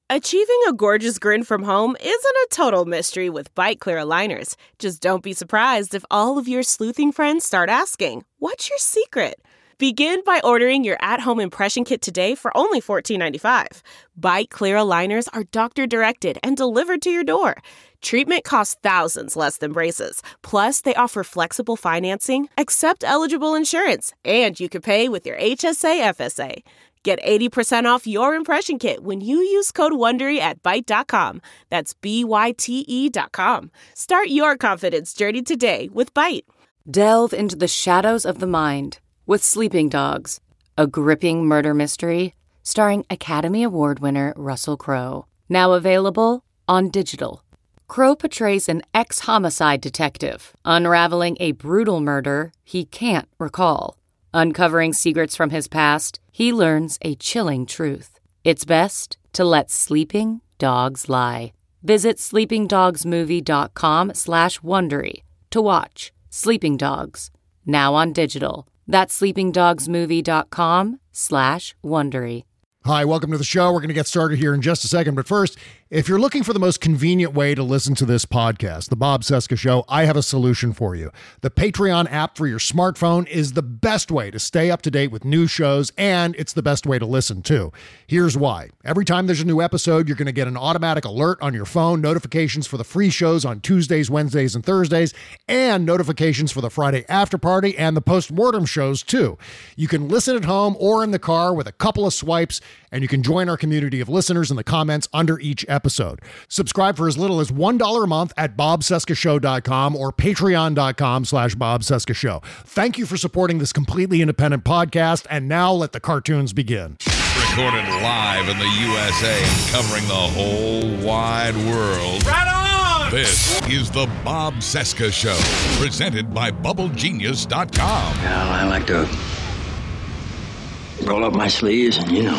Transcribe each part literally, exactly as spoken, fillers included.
Achieving a gorgeous grin from home isn't a total mystery with Byte Clear aligners. Just don't be surprised if all of your sleuthing friends start asking, "What's your secret?" Begin by ordering your at-home impression kit today for only fourteen ninety-five. Byte Clear aligners are doctor-directed and delivered to your door. Treatment costs thousands less than braces. Plus, they offer flexible financing, accept eligible insurance, and you can pay with your H S A F S A. Get eighty percent off your impression kit when you use code WONDERY at byte dot com. That's B Y T E dot com. Start your confidence journey today with Byte. Delve into the shadows of the mind with Sleeping Dogs, a gripping murder mystery starring Academy Award winner Russell Crowe. Now available on digital. Crowe portrays an ex-homicide detective unraveling a brutal murder he can't recall. Uncovering secrets from his past, he learns a chilling truth. It's best to let sleeping dogs lie. Visit sleepingdogsmovie.com slash Wondery to watch Sleeping Dogs, now on digital. That's sleepingdogsmovie.com slash Wondery. Hi, welcome to the show. We're going to get started here in just a second. But first, if you're looking for the most convenient way to listen to this podcast, The Bob Cesca Show, I have a solution for you. The Patreon app for your smartphone is the best way to stay up to date with new shows, and it's the best way to listen, too. Here's why. Every time there's a new episode, you're going to get an automatic alert on your phone, notifications for the free shows on Tuesdays, Wednesdays, and Thursdays, and notifications for the Friday After Party and the post-mortem shows, too. You can listen at home or in the car with a couple of swipes, and you can join our community of listeners in the comments under each episode. Subscribe for as little as one dollar a month at bob cesca show dot com or patreon.com slash Bob Cesca Show. Thank you for supporting this completely independent podcast, and now let the cartoons begin. Recorded live in the U S A and covering the whole wide world. Right on! This is the Bob Cesca Show, presented by bubble genius dot com. Well, I like to roll up my sleeves and, you know,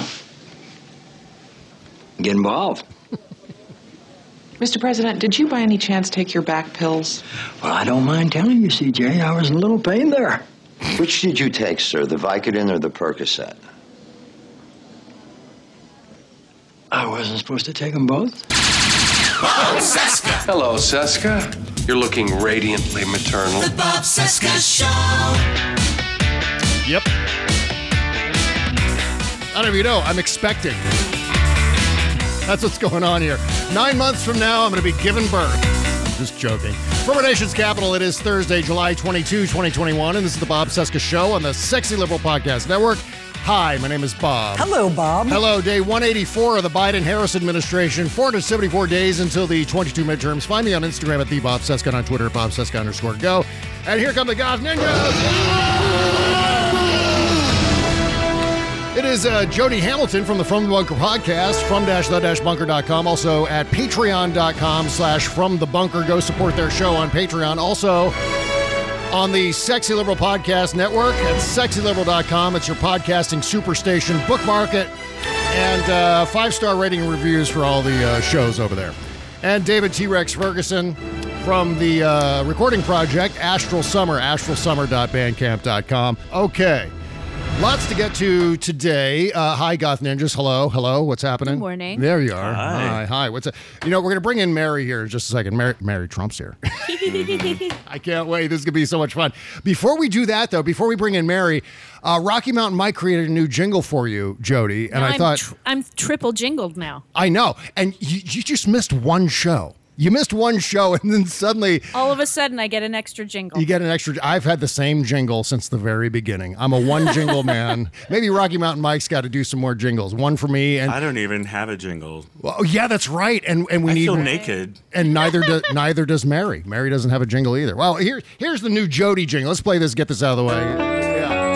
get involved. Mister President, did you by any chance take your back pills? Well, I don't mind telling you, C J, I was in a little pain there. Which did you take, sir, the Vicodin or the Percocet? I wasn't supposed to take them both. Bob Cesca. Hello, Cesca. You're looking radiantly maternal. The Bob Cesca Show. Yep. I don't know if you know, I'm expecting. That's what's going on here. Nine months from now, I'm going to be giving birth. I'm just joking. From our nation's capital, it is Thursday, July twenty-second, twenty twenty-one, and this is the Bob Cesca Show on the Sexy Liberal Podcast Network. Hi, my name is Bob. Hello, Bob. Hello, day one eighty-four of the Biden-Harris administration, four hundred seventy-four days until the twenty-two midterms. Find me on Instagram at the Bob Cesca and on Twitter at Bob Cesca underscore go. And here come the Goth Ninjas. It is uh, Jody Hamilton from the From the Bunker podcast, from dash the dash bunker dot com, also at patreon.com slash from the bunker. Go support their show on Patreon. Also on the Sexy Liberal Podcast Network at sexy liberal dot com. It's your podcasting superstation. Bookmark it. And uh, five-star rating and reviews for all the uh, shows over there. And David T-Rex Ferguson from the uh, recording project, Astral Summer, astral summer dot bandcamp dot com. Okay. Lots to get to today. Uh, hi, Goth Ninjas. Hello. Hello. What's happening? Good morning. There you are. Hi. Hi. Hi. What's up? You know, we're going to bring in Mary here in just a second. Mary, Mary Trump's here. I can't wait. This is going to be so much fun. Before we do that, though, before we bring in Mary, uh, Rocky Mountain Mike created a new jingle for you, Jody. And no, I I'm thought... Tr- I'm triple jingled now. I know. And you, you just missed one show. You missed one show, and then suddenly... All of a sudden, I get an extra jingle. You get an extra... I've had the same jingle since the very beginning. I'm a one jingle man. Maybe Rocky Mountain Mike's got to do some more jingles. One for me, and... I don't even have a jingle. Well, yeah, that's right. And and we I need... feel naked. And neither, do, neither does Mary. Mary doesn't have a jingle either. Well, here, here's the new Jody jingle. Let's play this, get this out of the way. Yeah.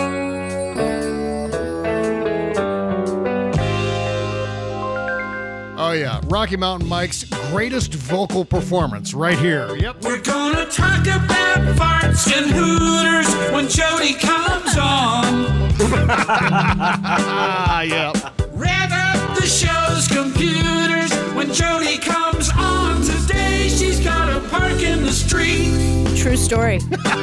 Oh, yeah. Rocky Mountain Mike's greatest vocal performance right here. Yep. We're gonna talk about farts and hooters when Jody comes on. Yep. Rev up the show's computers when Jody comes on. Today she's got a park in the street. True story.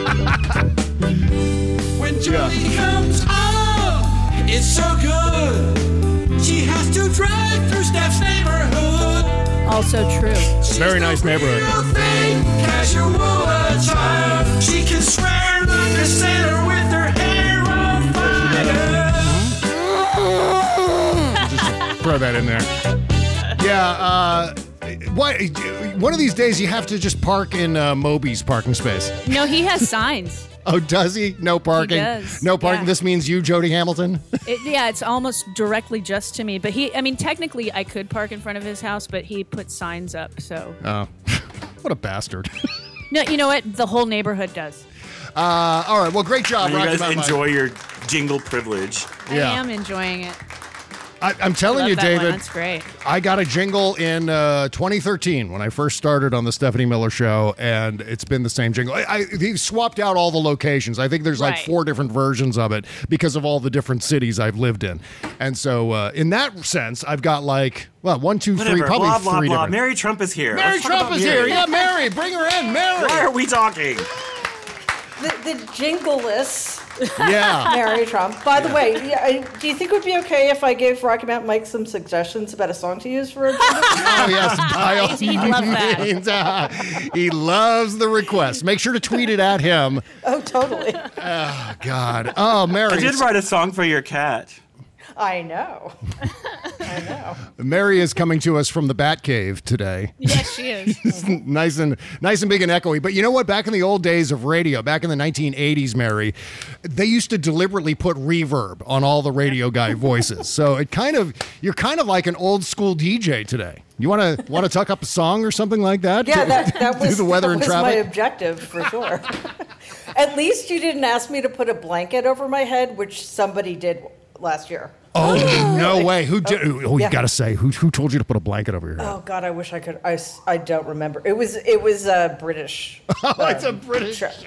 When Jody yeah. comes on, it's so good. She has to drive through Steph's neighborhood. Also true. Very nice neighborhood. Casual attire. She can swear like a sailor with her hair on fire. Just throw that in there. Yeah, uh, what, one of these days you have to just park in uh, Moby's parking space. No, he has signs. Oh, does he? No parking? He does. No parking. Yeah. This means you, Jody Hamilton? It, yeah, it's almost directly just to me. But he, I mean, technically I could park in front of his house, but he put signs up, so. Oh, what a bastard. No, you know what? The whole neighborhood does. Uh, all right, well, great job, You Rocky guys Mountain enjoy your jingle privilege. Yeah. I am enjoying it. I, I'm telling Love you, that one. David. That's great. I got a jingle in uh, twenty thirteen when I first started on the Stephanie Miller Show, and it's been the same jingle. I, I, they've swapped out all the locations. I think there's like Right. four different versions of it because of all the different cities I've lived in. And so, uh, in that sense, I've got like, well, one, two, Whatever. three, probably blah, blah, three blah. different. Mary Trump is here. Mary Let's talk Trump about is Mary. here. Yeah, Mary, bring her in, Mary. Why are we talking? The, the jingle-less Yeah. Mary Trump. By the way, yeah, I, do you think it would be okay if I gave Rocky Mountain Mike some suggestions about a song to use for a jingle? Oh, yes. By all He'd love that. means, uh, he loves the request. Make sure to tweet it at him. Oh, totally. Oh, God. Oh, Mary. I did write a song for your cat. I know. I know. Mary is coming to us from the Bat Cave today. Yes, she is. nice and nice and big and echoey. But you know what? Back in the old days of radio, back in the nineteen eighties, Mary, they used to deliberately put reverb on all the radio guy voices. So it kind of you're kind of like an old school D J today. You want to want to tuck up a song or something like that? Yeah, that, that Do was, the weather that and was traffic? my objective for sure. At least you didn't ask me to put a blanket over my head, which somebody did last year. Oh, no way. Who did? Oh, Yeah. you got to say, who who told you to put a blanket over your head? Oh God, I wish I could. I, s- I don't remember. It was it was uh, British. Oh, it's a um, British. show.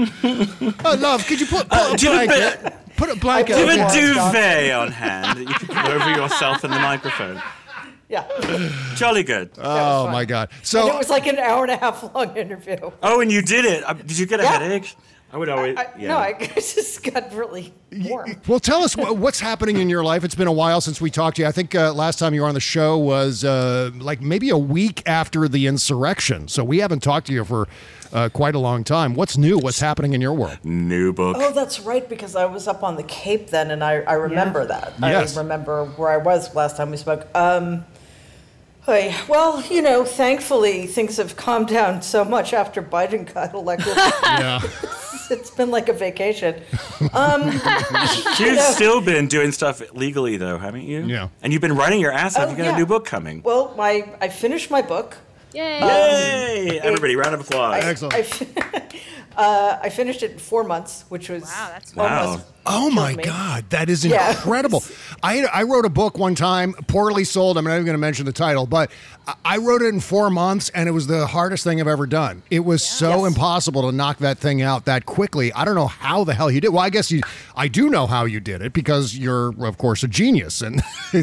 Oh, love, could you put, put a do you have a blanket? Put a blanket Do you over have a your head. duvet on hand that you can put over yourself in the microphone? Yeah. Jolly good. Oh, fun. my God. And So it was like an hour and a half long interview. Oh, and you did it. Uh, Did you get a Yeah. headache? I would always. I, yeah. No, I just got really warm. Well, tell us what, what's happening in your life. It's been a while since we talked to you. I think uh, last time you were on the show was uh, like maybe a week after the insurrection. So we haven't talked to you for uh, quite a long time. What's new? What's happening in your world? New book. Oh, that's right, because I was up on the Cape then, and I, I remember that. Yes. I remember where I was last time we spoke. Um, hey, well, you know, thankfully things have calmed down so much after Biden got elected. Yeah. It's been like a vacation. Um, You've still been doing stuff legally, though, haven't you? Yeah. And you've been writing your ass off. Oh, You've got yeah. a new book coming. well, my I finished my book. Yay. Yay! Everybody, round of applause. Excellent. I, fi- uh, I finished it in four months, which was Wow, that's almost Oh my killed me. God, that is Yeah. incredible! I I wrote a book one time, poorly sold. I'm not even going to mention the title, but I- I wrote it in four months, and it was the hardest thing I've ever done. It was so Yes. impossible to knock that thing out that quickly. I don't know how the hell you did. Well, I guess you, I do know how you did it because you're, of course, a genius, and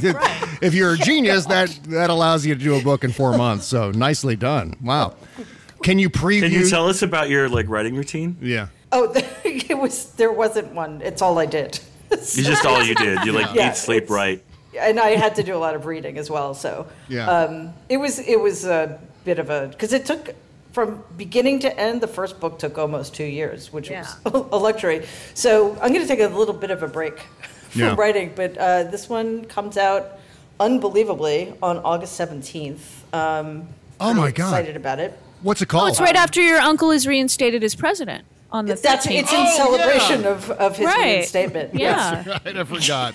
if you're a genius, that that allows you to do a book in four months. So nicely done! Wow. Can you preview? Can you tell us about your like writing routine? Yeah. Oh, it was there wasn't one. It's all I did. It's just all you did. You like Yeah, eat, sleep, it's- write. And I had to do a lot of reading as well. So Yeah. um, it was it was a bit of a because it took from beginning to end. The first book took almost two years, which Yeah. was a luxury. So I'm going to take a little bit of a break from Yeah. writing, but uh, this one comes out unbelievably on August seventeenth. Um, Oh, my really God. Excited about it. What's it called? Oh, it's right after your uncle is reinstated as president on the That's thirteenth. it's in Oh, celebration yeah. of, of his Right. reinstatement. Yeah. Right, I forgot.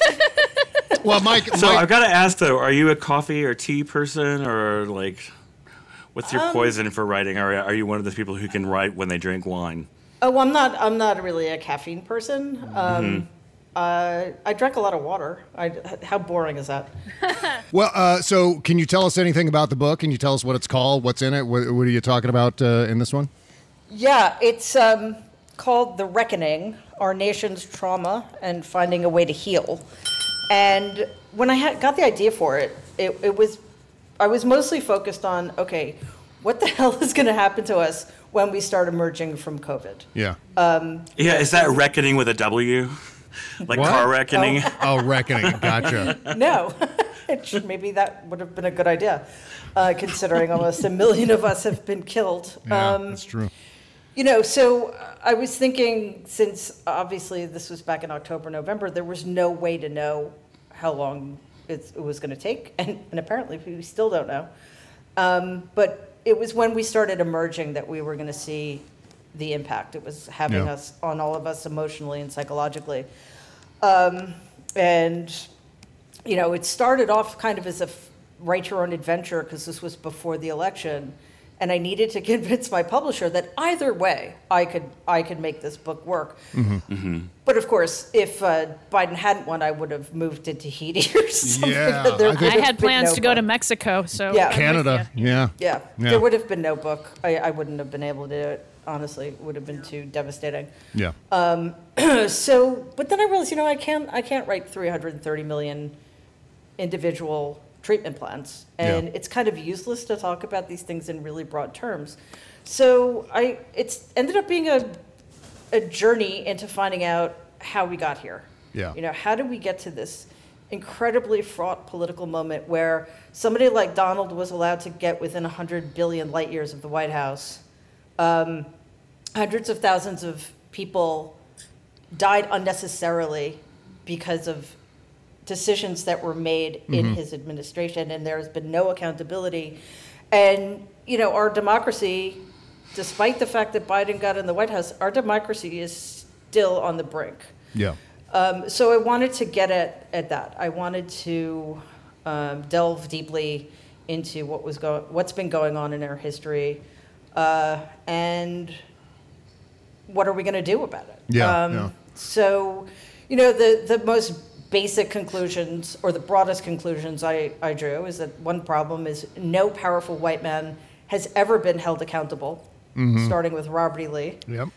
Well, Mike. So Mike I've got to ask though: are you a coffee or tea person, or like, what's your Um, poison for writing? Or are you one of those people who can write when they drink wine? Oh, I'm not. I'm not really a caffeine person. Um, uh, I drank a lot of water. I, how boring is that? Well, uh, so can you tell us anything about the book? Can you tell us what it's called? What's in it? What, what are you talking about uh, in this one? Yeah, it's um, called The Reckoning: Our Nation's Trauma and Finding a Way to Heal. And when I had, got the idea for it, it, it was I was mostly focused on okay, what the hell is going to happen to us when we start emerging from COVID? Yeah. Um, Yeah, is that reckoning with a W? Like What? car reckoning? Oh, reckoning. Gotcha. no. Which maybe that would have been a good idea, uh, considering almost a million of us have been killed. Yeah, um, that's true. You know, so I was thinking, since obviously this was back in October, November, there was no way to know how long it, it was going to take, and, and apparently we still don't know. Um, but it was when we started emerging that we were going to see the impact it was having Yeah. us on all of us emotionally and psychologically. Um, and, you know, it started off kind of as a f- write your own adventure, because this was before the election. And I needed to convince my publisher that either way, I could I could make this book work. Mm-hmm. Mm-hmm. But of course, if uh, Biden hadn't won, I would have moved to Tahiti or something. Yeah, There I would think- I have had been plans no to go to book. Mexico, so Yeah. I'm with Canada, ya. yeah. Yeah, Yeah. there would have been no book. I, I wouldn't have been able to do it. Honestly, it would have been too devastating. Yeah. Um, so, but then I realized, you know, I can't I can't write three hundred thirty million individual treatment plans, and Yeah. it's kind of useless to talk about these things in really broad terms. So I it's ended up being a a journey into finding out how we got here. Yeah. You know, how did we get to this incredibly fraught political moment where somebody like Donald was allowed to get within one hundred billion light years of the White House? Um, hundreds of thousands of people died unnecessarily because of decisions that were made in Mhm. his administration, and there has been no accountability. And, you know, our democracy, despite the fact that Biden got in the White House, our democracy is still on the brink. Yeah. Um, so I wanted to get at, at that. I wanted to um, delve deeply into what was go- what's been going on in our history, uh, and what are we going to do about it? Yeah, Um, yeah. So, you know, the, the most basic conclusions, or the broadest conclusions I, I drew, is that one problem is no powerful white man has ever been held accountable, Mhm. starting with Robert E. Lee. Yep.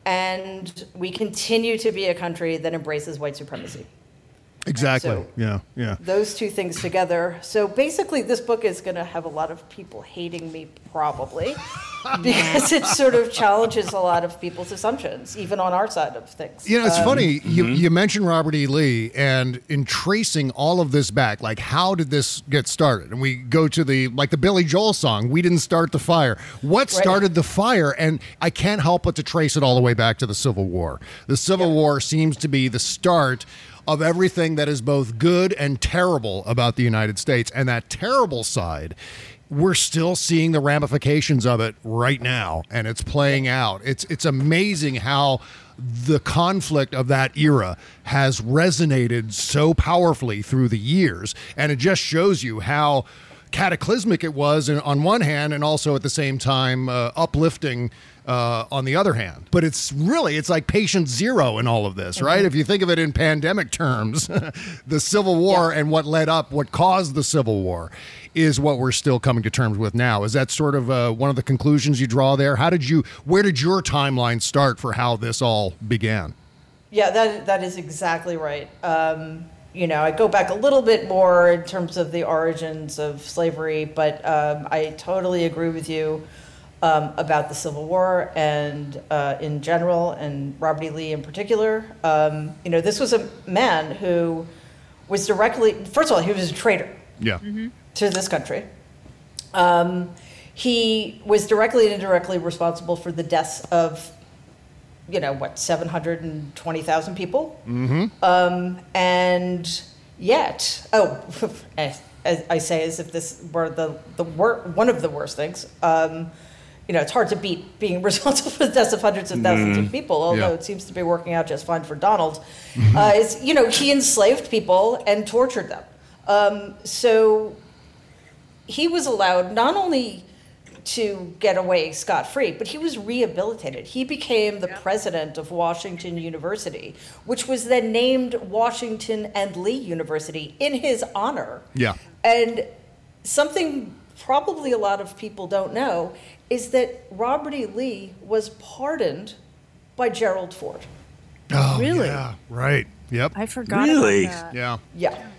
And we continue to be a country that embraces white supremacy. Exactly. So- yeah. Yeah. Those two things together. So basically, this book is going to have a lot of people hating me, probably, because it sort of challenges a lot of people's assumptions, even on our side of things. You know, it's Um, funny. You, you mentioned Robert E. Lee, and in tracing all of this back, like how did this get started? And we go to the like the Billy Joel song, "We Didn't Start the Fire." What Right. started the fire? And I can't help but to trace it all the way back to the Civil War. The Civil War seems to be the start of everything that is both good and terrible about the United States, and that terrible side, we're still seeing the ramifications of it right now, and it's playing out. It's it's amazing how the conflict of that era has resonated so powerfully through the years, and it just shows you how cataclysmic it was in- on one hand, and also at the same time uh, uplifting uh, on the other hand. But it's really, it's like patient zero in all of this, right? Mhm. If you think of it in pandemic terms, the Civil War and what led up, what caused the Civil War is what we're still coming to terms with now. Is that sort of uh, one of the conclusions you draw there? How did you, where did your timeline start for how this all began? Yeah, that that is exactly right. Um, you know, I go back a little bit more in terms of the origins of slavery, but um, I totally agree with you um, about the Civil War and uh, in general, and Robert E. Lee in particular. Um, you know, this was a man who was directly, first of all, he was a traitor Yeah. to this country. Um, he was directly and indirectly responsible for the deaths of, you know, what, seven hundred twenty thousand people? Mm-hmm. Um, and yet, oh, as, as I say, as if this were the, the wor- one of the worst things. Um, you know, it's hard to beat being responsible for the deaths of hundreds of thousands Mhm. of people, although Yeah. it seems to be working out just fine for Donald. Uh, is, you know, he enslaved people and tortured them. Um, so he was allowed not only to get away scot-free, but he was rehabilitated. He became the president of Washington University, which was then named Washington and Lee University in his honor. Yeah. And something probably a lot of people don't know is that Robert E. Lee was pardoned by Gerald Ford. Oh, Really? yeah. Right. Yep. I forgot Really? about that. Yeah. Yeah.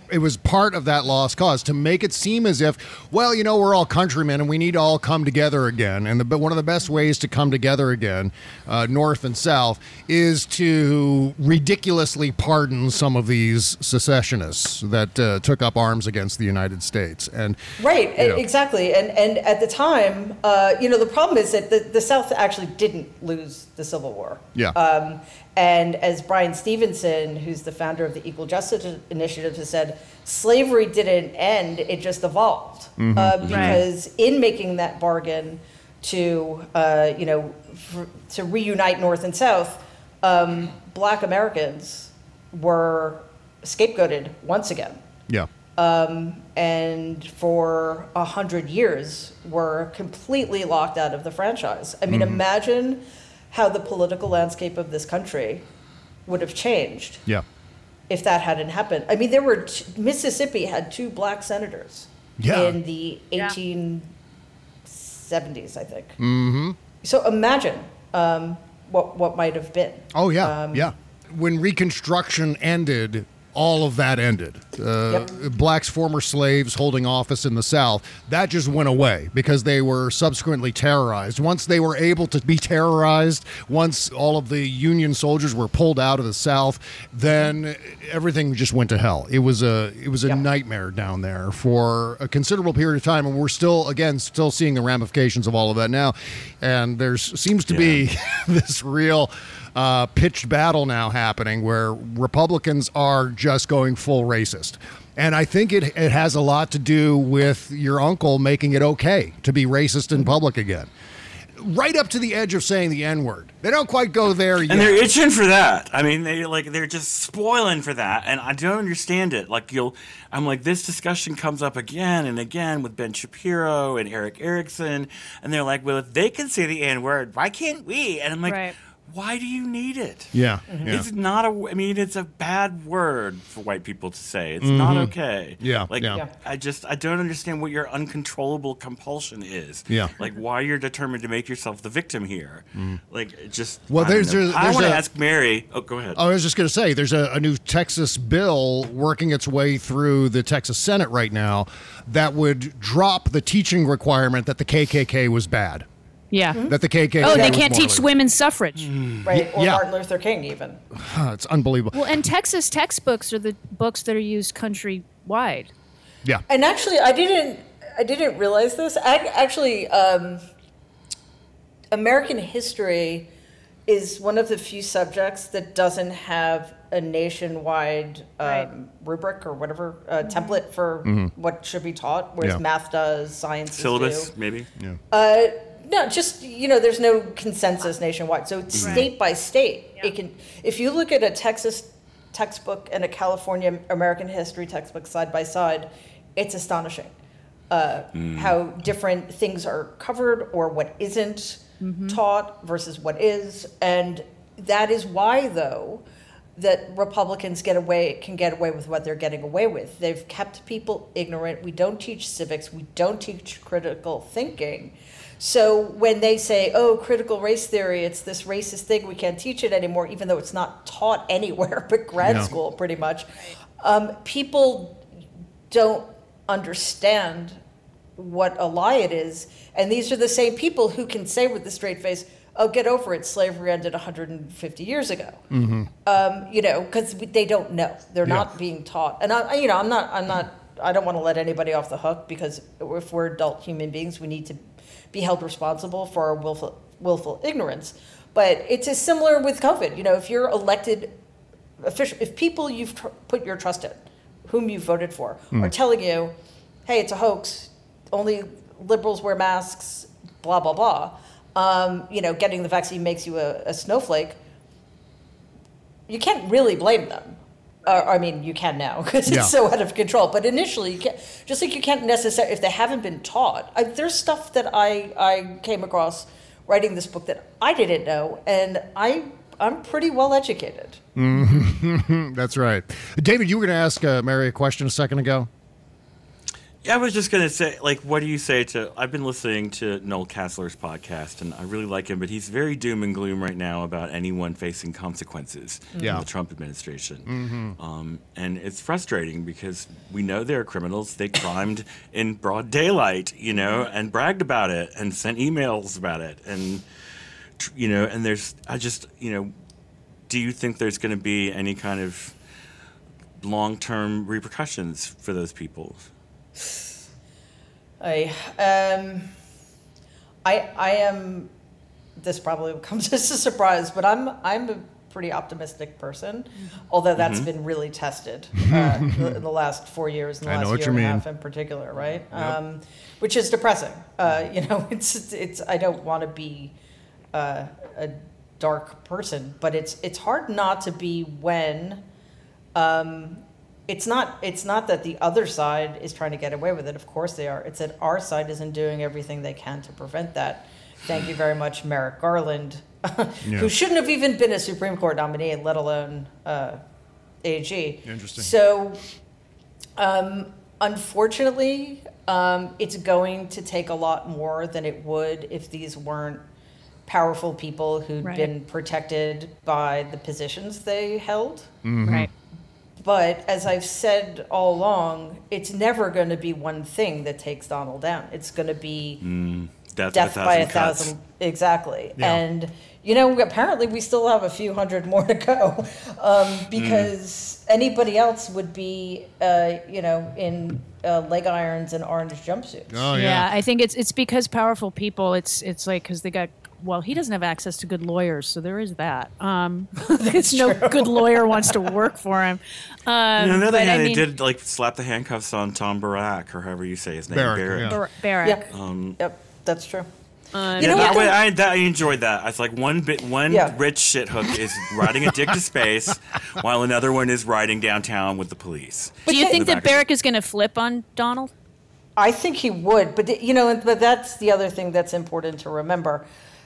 it was part of that lost cause to make it seem as if, well, you know, we're all countrymen and we need to all come together again. And the, but one of the best ways to come together again, uh, North and South, is to ridiculously pardon some of these secessionists that uh, took up arms against the United States. And right, you know, exactly. And and at the time, uh, you know, the problem is that the, the South actually didn't lose the Civil War. Yeah. Um, and as Brian Stevenson, who's the founder of the Equal Justice Initiative, has said, slavery didn't end, it just evolved. Mm-hmm. Uh, because in making that bargain to, uh, you know, for, to reunite North and South, um, Black Americans were scapegoated once again. Yeah. Um, and for a hundred years were completely locked out of the franchise. I mean, Mm-hmm. imagine how the political landscape of this country would have changed Yeah. if that hadn't happened. I mean, there were t- Mississippi had two black senators Yeah. in the eighteen seventies, I think. Mm-hmm. So imagine um, what what might have been. Oh, yeah. Um, yeah. When Reconstruction ended, all of that ended. Uh, Yep. Blacks, former slaves holding office in the South, that just went away because they were subsequently terrorized. Once they were able to be terrorized, once all of the Union soldiers were pulled out of the South, then everything just went to hell. It was a it was a Yep. nightmare down there for a considerable period of time, and we're still, again, still seeing the ramifications of all of that now. And there seems to be this real Uh, pitched battle now happening where Republicans are just going full racist. And I think it it has a lot to do with your uncle making it okay to be racist in public again. Right up to the edge of saying the N-word. They don't quite go there yet. And they're itching for that. I mean, they like they're just spoiling for that, and I don't understand it. Like you'll, I'm like, this discussion comes up again and again with Ben Shapiro and Eric Erickson, and they're like, well, if they can say the N-word, why can't we? And I'm like, Right. why do you need it? Yeah, yeah. It's not a, I mean, it's a bad word for white people to say. It's not okay. Yeah, Like, yeah. I just, I don't understand what your uncontrollable compulsion is. Yeah. Like, why you're determined to make yourself the victim here. Like, it just, Well, I don't there's- know. there's- I there's want to a- ask Mary. Oh, go ahead. I was just going to say, there's a, a new Texas bill working its way through the Texas Senate right now that would drop the teaching requirement that the K K K was bad. Yeah. That the K K K Oh, they was can't teach morally- women's suffrage. Right, or Yeah. Martin Luther King even. Huh, it's unbelievable. Well, and Texas textbooks are the books that are used countrywide. Yeah. And actually, I didn't I didn't realize this. I, actually, um, American history is one of the few subjects that doesn't have a nationwide um, Right. rubric or whatever uh, template for what should be taught, whereas Yeah. math does, science Syllabus, do. maybe? Yeah. Uh, no, just you know, there's no consensus nationwide. So state by state, it can. If you look at a Texas textbook and a California American history textbook side by side, it's astonishing uh, how different things are covered or what isn't taught versus what is, and that is why, though, that Republicans get away can get away with what they're getting away with. They've kept people ignorant. We don't teach civics. We don't teach critical thinking. So when they say, oh, critical race theory, it's this racist thing, we can't teach it anymore, even though it's not taught anywhere but grad No. school, pretty much, um, people don't understand what a lie it is. And these are the same people who can say with a straight face, oh, get over it, slavery ended one hundred fifty years ago. Um, you know, because they don't know. They're Yeah. not being taught. And, I, you know, I'm not, I'm not, I don't want to let anybody off the hook, because if we're adult human beings, we need to be held responsible for our willful, willful ignorance. But it's as similar with COVID. You know, if you're elected official, if people you've tr- put your trust in, whom you voted for, are telling you, hey, it's a hoax, only liberals wear masks, blah, blah, blah, um, you know, getting the vaccine makes you a, a snowflake, you can't really blame them. Uh, I mean, you can now because it's Yeah. so out of control. But initially, you can't. Just like you can't necessarily, if they haven't been taught. I, there's stuff that I I came across writing this book that I didn't know, and I I'm pretty well educated. That's right. David, you were going to ask uh, Mary a question a second ago. I was just going to say, like, what do you say to... I've been listening to Noel Kassler's podcast, and I really like him, but he's very doom and gloom right now about anyone facing consequences Yeah. in the Trump administration. Mhm. Um, and it's frustrating because we know they're criminals. They crimed in broad daylight, you know, and bragged about it and sent emails about it. And, tr- you know, and there's... I just, you know... Do you think there's going to be any kind of long-term repercussions for those people? I um, I I am. This probably comes as a surprise, but I'm I'm a pretty optimistic person, although that's Mhm. been really tested uh, the, in the last four years, in the I know last what year you and a mean. half in particular, right? Yep. Um, which is depressing. Uh, you know, it's it's. I don't want to be uh, a dark person, but it's it's hard not to be when. Um, It's not. It's not that the other side is trying to get away with it. Of course they are. It's that our side isn't doing everything they can to prevent that. Thank you very much, Merrick Garland, Yeah. who shouldn't have even been a Supreme Court nominee, let alone uh, A G. Interesting. So, um, unfortunately, um, it's going to take a lot more than it would if these weren't powerful people who'd Right. been protected by the positions they held. Mhm. Right. But as I've said all along, it's never going to be one thing that takes Donald down. It's going to be Mm, death, death of a by a thousand cuts. thousand. Exactly. Yeah. And, you know, apparently we still have a few hundred more to go um, because anybody else would be, uh, you know, in uh, leg irons and orange jumpsuits. Oh, yeah. I think it's it's because powerful people. It's it's like because they got. Well, he doesn't have access to good lawyers, so there is that. Um, it's no good lawyer wants to work for him. Um, And on the other but hand, I they mean, did like slap the handcuffs on Tom Barrack, or however you say his name, Barrack, Barrack. yeah. Bar- Barrack. Yep. Um, Yep, that's true. Uh, You yeah, know that what, way, though? I, that, I enjoyed that. It's like one bit, one Yeah. rich shit hook is riding a dick to space, while another one is riding downtown with the police. do you But think the that back of- Barrack is going to flip on Donald? I think he would, but the- you know, but that's the other thing that's important to remember.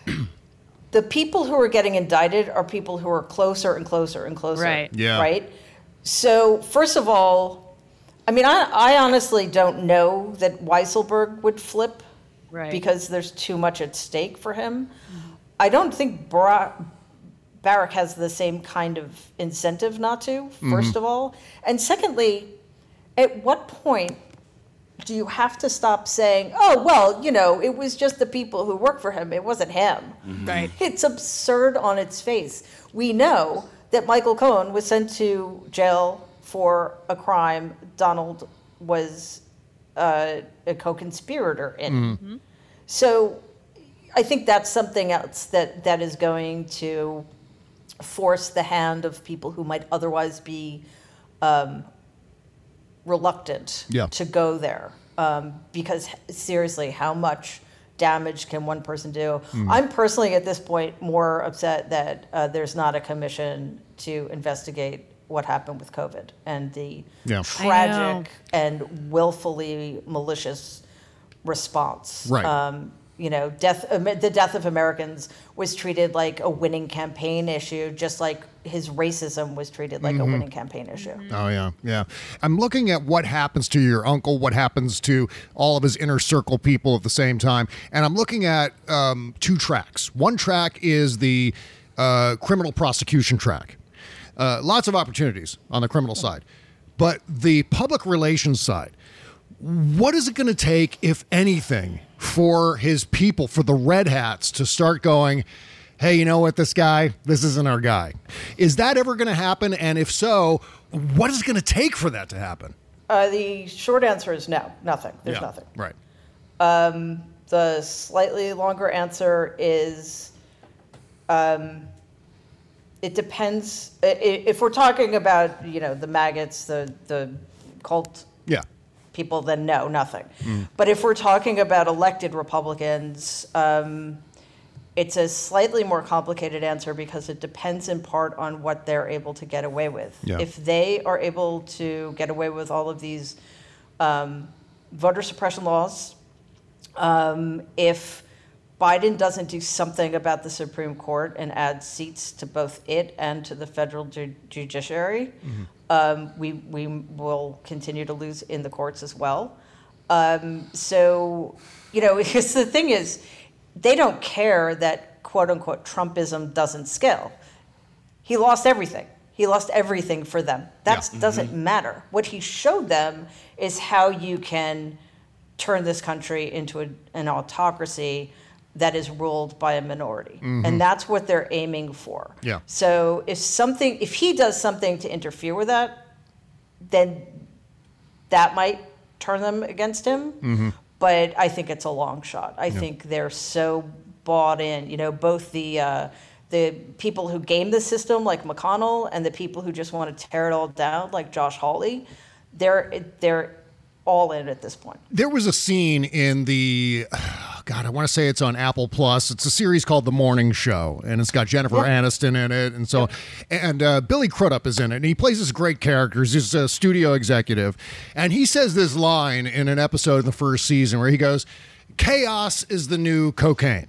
The people who are getting indicted are people who are closer and closer and closer. Right. Yeah. Right. So first of all, I mean, I, I honestly don't know that Weisselberg would flip, Right. because there's too much at stake for him. I don't think Bar- Barrack has the same kind of incentive not to. First of all, and secondly, at what point do you have to stop saying, oh, well, you know, it was just the people who work for him. It wasn't him. Right. It's absurd on its face. We know that Michael Cohen was sent to jail for a crime Donald was uh, a co-conspirator in. Mm-hmm. So I think that's something else that, that is going to force the hand of people who might otherwise be um, reluctant Yeah. to go there, um, because seriously, how much damage can one person do? I'm personally at this point more upset that uh, there's not a commission to investigate what happened with COVID and the Yeah. tragic and willfully malicious response. Right. Um, you know, death. Um, the death of Americans was treated like a winning campaign issue, just like his racism was treated like a winning campaign issue. Oh, yeah, yeah. I'm looking at what happens to your uncle, what happens to all of his inner circle people at the same time. And I'm looking at um, two tracks. One track is the uh, criminal prosecution track. Uh, lots of opportunities on the criminal side. But the public relations side, what is it going to take, if anything, for his people, for the red hats to start going, hey, you know what, this guy, this isn't our guy? Is that ever going to happen? And if so, what is it going to take for that to happen? Uh, the short answer is no, nothing. There's Yeah, nothing. Right. Um, the slightly longer answer is um, it depends. I- i- If we're talking about, you know, the maggots, the, the cult Yeah. people, then no, nothing. But if we're talking about elected Republicans, um, it's a slightly more complicated answer because it depends in part on what they're able to get away with. Yeah. If they are able to get away with all of these um, voter suppression laws, um, if Biden doesn't do something about the Supreme Court and add seats to both it and to the federal ju- judiciary, um, we we will continue to lose in the courts as well. Um, so, you know, because the thing is, they don't care that quote unquote Trumpism doesn't scale. He lost everything. He lost everything for them. That yeah. doesn't mm-hmm. matter. What he showed them is how you can turn this country into a, an autocracy that is ruled by a minority. Mm-hmm. And that's what they're aiming for. Yeah. So if something, if he does something to interfere with that, then that might turn them against him. Mm-hmm. But I think it's a long shot. I yeah. think they're so bought in, you know, both the uh, the people who game the system like McConnell and the people who just want to tear it all down like Josh Hawley, they're they're all in at this point. There was a scene in the, oh God, I want to say it's on Apple Plus. It's a series called The Morning Show, and it's got Jennifer yeah. Aniston in it, and so, yeah. and uh, Billy Crudup is in it, and he plays this great character. He's a studio executive, and he says this line in an episode in the first season where he goes, "Chaos is the new cocaine."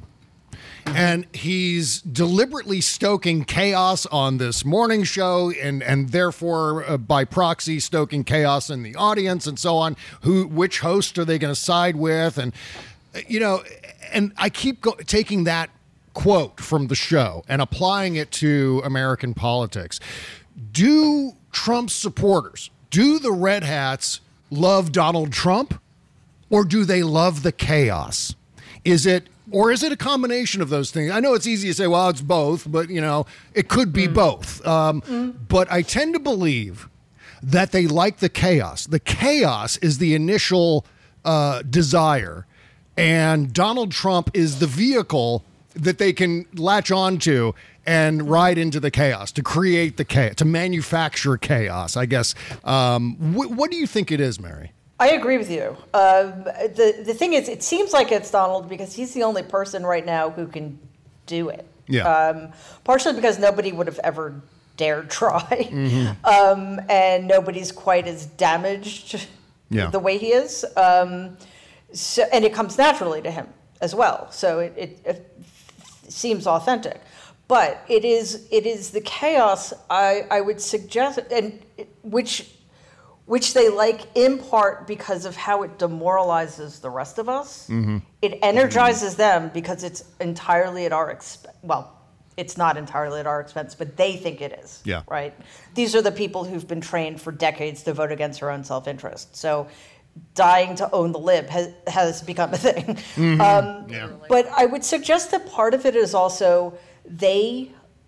And he's deliberately stoking chaos on this morning show, and and therefore uh, by proxy stoking chaos in the audience and so on. Who, which host are they going to side with? And you know, and I keep go- taking that quote from the show and applying it to American politics. Do Trump's supporters, do the Red Hats love Donald Trump, or do they love the chaos? Is it? Or is it a combination of those things? I know it's easy to say, well, it's both, but, you know, it could be mm. both. Um, mm. But I tend to believe that they like the chaos. The chaos is the initial uh, desire, and Donald Trump is the vehicle that they can latch onto and ride into the chaos, to create the chaos, to manufacture chaos, I guess. Um, wh- what do you think it is, Mary? I agree with you. Um, the the thing is, it seems like it's Donald because he's the only person right now who can do it. Yeah. Um, partially because nobody would have ever dared try, mm-hmm. um, and nobody's quite as damaged yeah. the way he is. Um, so, and it comes naturally to him as well. So it, it, it seems authentic. But it is it is the chaos. I I would suggest, and it, which. which they like in part because of how it demoralizes the rest of us. Mm-hmm. It energizes mm-hmm. them because it's entirely at our expense. Well, it's not entirely at our expense, but they think it is. Yeah. Right? These are the people who've been trained for decades to vote against their own self-interest. So dying to own the lib has, has become a thing. Mm-hmm. Um, yeah. But I would suggest that part of it is also they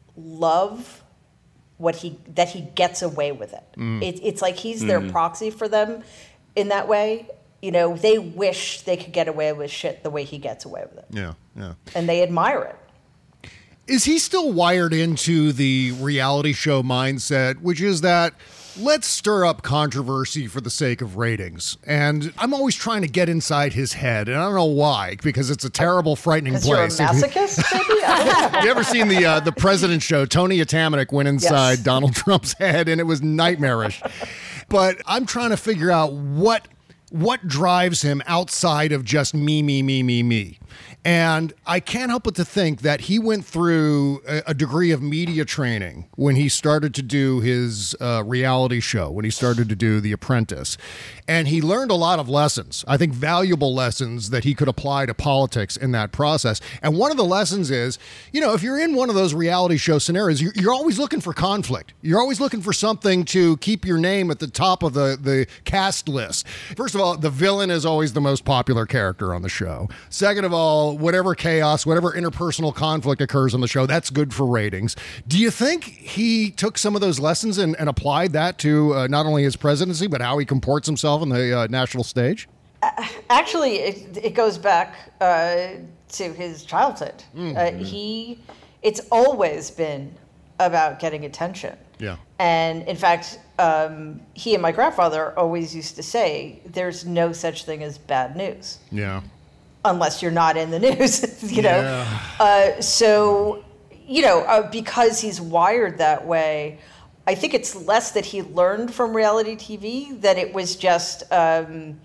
love what he that he gets away with it. Mm. it it's like he's mm. their proxy for them in that way. You know, they wish they could get away with shit the way he gets away with it. Yeah, yeah. And they admire it. Is he still wired into the reality show mindset, which is that let's stir up controversy for the sake of ratings? And I'm always trying to get inside his head, and I don't know why, because it's a terrible, frightening place. You're a masochist, maybe? Have you ever seen the uh, the President Show? Tony Atamanuik went inside yes. Donald Trump's head, and it was nightmarish. But I'm trying to figure out what what drives him outside of just me, me, me, me, me. And I can't help but to think that he went through a, a degree of media training when he started to do his uh, reality show, when he started to do The Apprentice. And he learned a lot of lessons, I think valuable lessons that he could apply to politics in that process. And one of the lessons is, you know, if you're in one of those reality show scenarios, you're, you're always looking for conflict. You're always looking for something to keep your name at the top of the, the cast list. First of all, the villain is always the most popular character on the show. Second of all, whatever chaos, whatever interpersonal conflict occurs on the show, that's good for ratings. Do you think he took some of those lessons and, and applied that to uh, not only his presidency, but how he comports himself on the uh, national stage? Uh, actually, it, it goes back uh, to his childhood. Mm-hmm. Uh, he, it's always been about getting attention. Yeah. And in fact, um, he and my grandfather always used to say, there's no such thing as bad news. Yeah. Unless you're not in the news, you know. Yeah. Uh, so, you know, uh, because he's wired that way, I think it's less that he learned from reality T V, that it was just, um,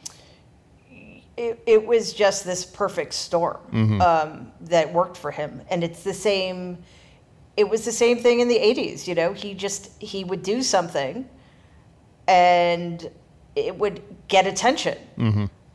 it, it was just this perfect storm mm-hmm. um, that worked for him. And it's the same, it was the same thing in the eighties, you know. He just, he would do something and it would get attention. Mm-hmm.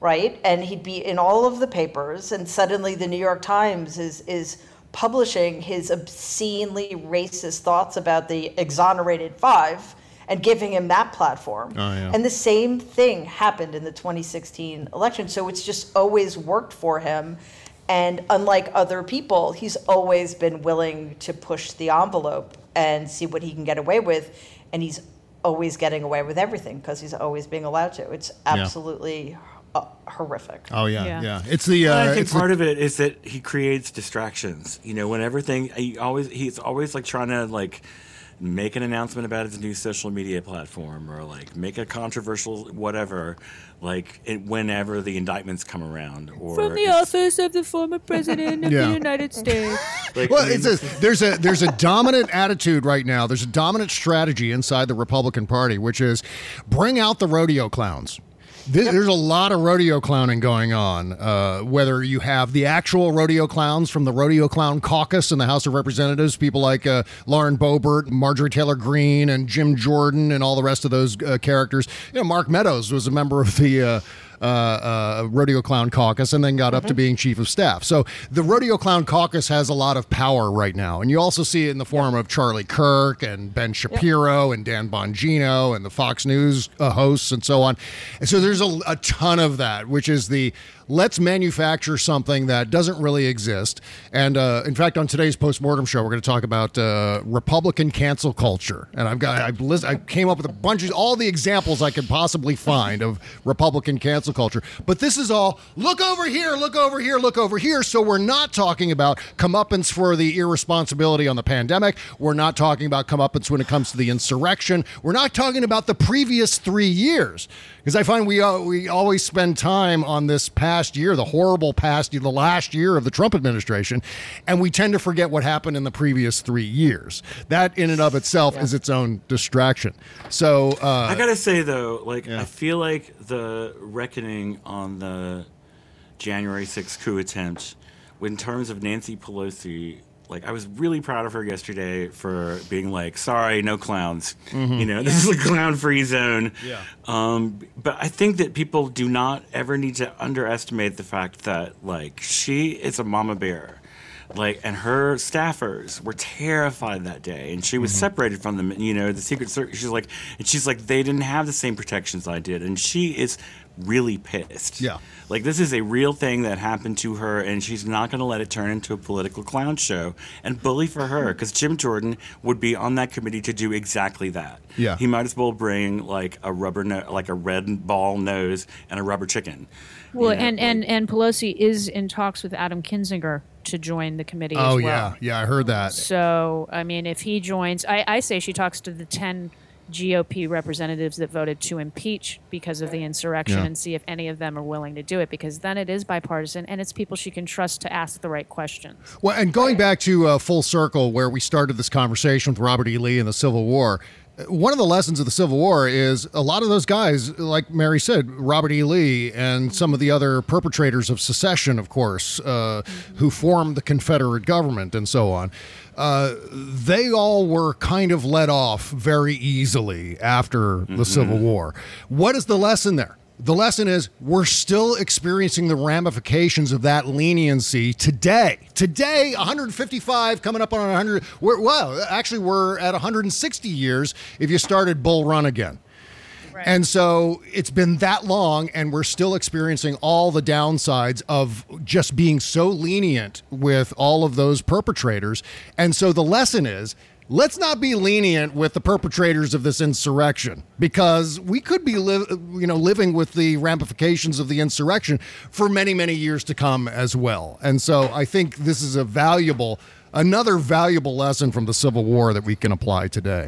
right? And he'd be in all of the papers, and suddenly the New York Times is is publishing his obscenely racist thoughts about the exonerated five and giving him that platform. Oh, yeah. And the same thing happened in the twenty sixteen election. So it's just always worked for him. And unlike other people, he's always been willing to push the envelope and see what he can get away with. And he's always getting away with everything because he's always being allowed to. It's absolutely yeah. uh, horrific. Oh, yeah, Yeah. yeah. It's the... Uh, Well, I think it's part the, of it is that he creates distractions. You know, when everything, he always he's always like trying to like make an announcement about his new social media platform or like make a controversial whatever, like it, whenever the indictments come around. Or From the it's- office of the former president of Yeah. the United States. like, Well, I mean, it's a, there's a there's a dominant attitude right now. There's a dominant strategy inside the Republican Party, which is bring out the rodeo clowns. There- There's a lot of rodeo clowning going on, uh, whether you have the actual rodeo clowns from the Rodeo Clown Caucus in the House of Representatives, people like uh, Lauren Boebert, Marjorie Taylor Greene, and Jim Jordan, and all the rest of those uh, characters. You know, Mark Meadows was a member of the uh, uh, uh, Rodeo Clown Caucus and then got up to being chief of staff. So the Rodeo Clown Caucus has a lot of power right now. And you also see it in the form of Charlie Kirk and Ben Shapiro and Dan Bongino and the Fox News uh, hosts and so on. And so there's a, a ton of that, which is the let's manufacture something that doesn't really exist. And uh, in fact, on today's Postmortem show, we're going to talk about uh, Republican cancel culture. And I've got I've list, I came up with a bunch of all the examples I could possibly find of Republican cancel culture. But this is all look over here, look over here, look over here. So we're not talking about comeuppance for the irresponsibility on the pandemic. We're not talking about comeuppance when it comes to the insurrection. We're not talking about the previous three years. Because I find we uh, we always spend time on this past year, the horrible past year, the last year of the Trump administration, and we tend to forget what happened in the previous three years. That in and of itself yeah. is its own distraction. So uh, I gotta say though, like yeah. I feel like the reckoning on the January sixth coup attempt, in terms of Nancy Pelosi. Like, I was really proud of her yesterday for being like, sorry, no clowns. Mm-hmm. You know, this is a clown-free zone. Yeah. Um, but I think that people do not ever need to underestimate the fact that, like, she is a mama bear. Like, and her staffers were terrified that day, and she was mm-hmm. separated from them. You know, the Secret Service. She's like, and she's like, they didn't have the same protections I did, and she is really pissed. Yeah, like this is a real thing that happened to her, and she's not going to let it turn into a political clown show and bully for her. Because Jim Jordan would be on that committee to do exactly that. Yeah, he might as well bring like a rubber, no- like a red ball nose and a rubber chicken. Well, you know, and, like, and, and Pelosi is in talks with Adam Kinzinger to join the committee oh, as well. yeah. Yeah, I heard that. So, I mean, if he joins, I, I say she talks to the ten G O P representatives that voted to impeach because of the insurrection yeah. and see if any of them are willing to do it, because then it is bipartisan and it's people she can trust to ask the right questions. Well, and going back to uh, full circle where we started this conversation with Robert E. Lee and the Civil War, one of the lessons of the Civil War is a lot of those guys, like Mary said, Robert E. Lee and some of the other perpetrators of secession, of course, uh, mm-hmm. who formed the Confederate government and so on, uh, they all were kind of let off very easily after mm-hmm. the Civil War. What is the lesson there? The lesson is we're still experiencing the ramifications of that leniency today. Today, one hundred fifty-five, coming up on one hundred. We're, well, actually, we're at one hundred sixty years if you started Bull Run again. Right. And so it's been that long, and we're still experiencing all the downsides of just being so lenient with all of those perpetrators. And so the lesson is, let's not be lenient with the perpetrators of this insurrection, because we could be li- you know, living with the ramifications of the insurrection for many, many years to come as well. And so I think this is a valuable, another valuable lesson from the Civil War that we can apply today.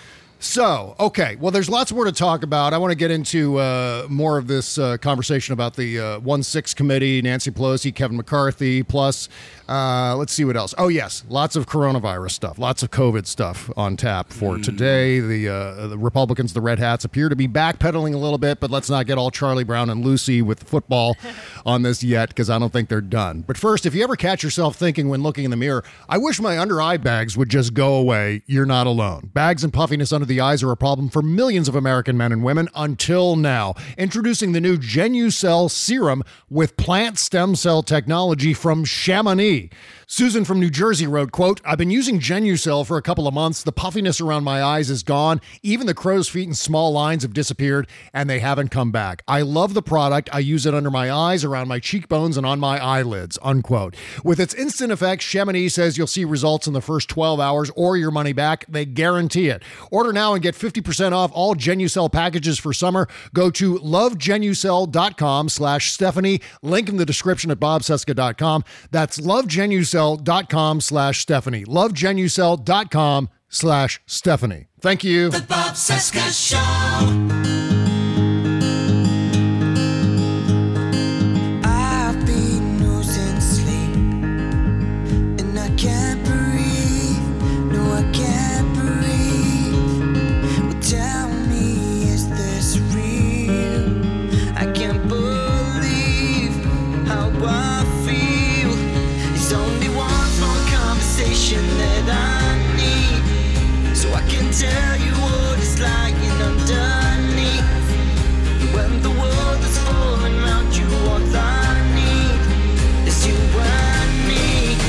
So, okay, well, there's lots more to talk about. I want to get into uh, more of this uh, conversation about the uh, one six committee, Nancy Pelosi, Kevin McCarthy, plus, uh, let's see what else. Oh, yes, lots of coronavirus stuff, lots of COVID stuff on tap for mm. today. The, uh, the Republicans, the Red Hats, appear to be backpedaling a little bit, but let's not get all Charlie Brown and Lucy with football on this yet, because I don't think they're done. But first, if you ever catch yourself thinking when looking in the mirror, I wish my under-eye bags would just go away, you're not alone. Bags and puffiness under the eyes are a problem for millions of American men and women until now. Introducing the new Genucell Serum with plant stem cell technology from Chamonix. Susan from New Jersey wrote, quote, I've been using Genucell for a couple of months. The puffiness around my eyes is gone. Even the crow's feet and small lines have disappeared, and they haven't come back. I love the product. I use it under my eyes, around my cheekbones, and on my eyelids, unquote. With its instant effect, Chamonix says you'll see results in the first twelve hours or your money back. They guarantee it. Order now and get fifty percent off all Genucell packages for summer. Go to lovegenucell.com slash Stephanie. Link in the description at bob cesca dot com. That's lovegenucell.com slash Stephanie. lovegenucell.com slash Stephanie. Thank you. The Bob Cesca Show. Tell you what it's like and underneath. When the world is falling around you, all I need is you and me.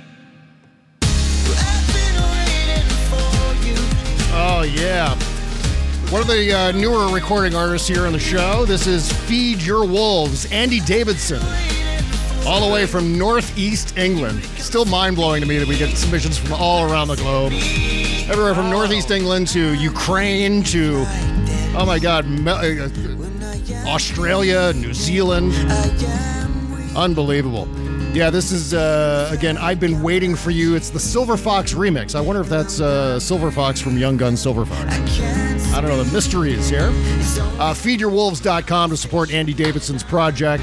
I've been waiting for you. Oh, yeah. One of the uh, newer recording artists here on the show. This is Feed Your Wolves, Andy Davidson. All the way from Northeast England. Still mind-blowing to me that we get submissions from all around the globe. Everywhere from Northeast England to Ukraine to, oh my God, Australia, New Zealand. Unbelievable. Yeah, this is, uh, again, I've Been Waiting for You. It's the Silver Fox remix. I wonder if that's uh, Silver Fox from Young Gun Silver Fox. I don't know, the mystery is here. Uh, feed your wolves dot com to support Andy Davidson's project.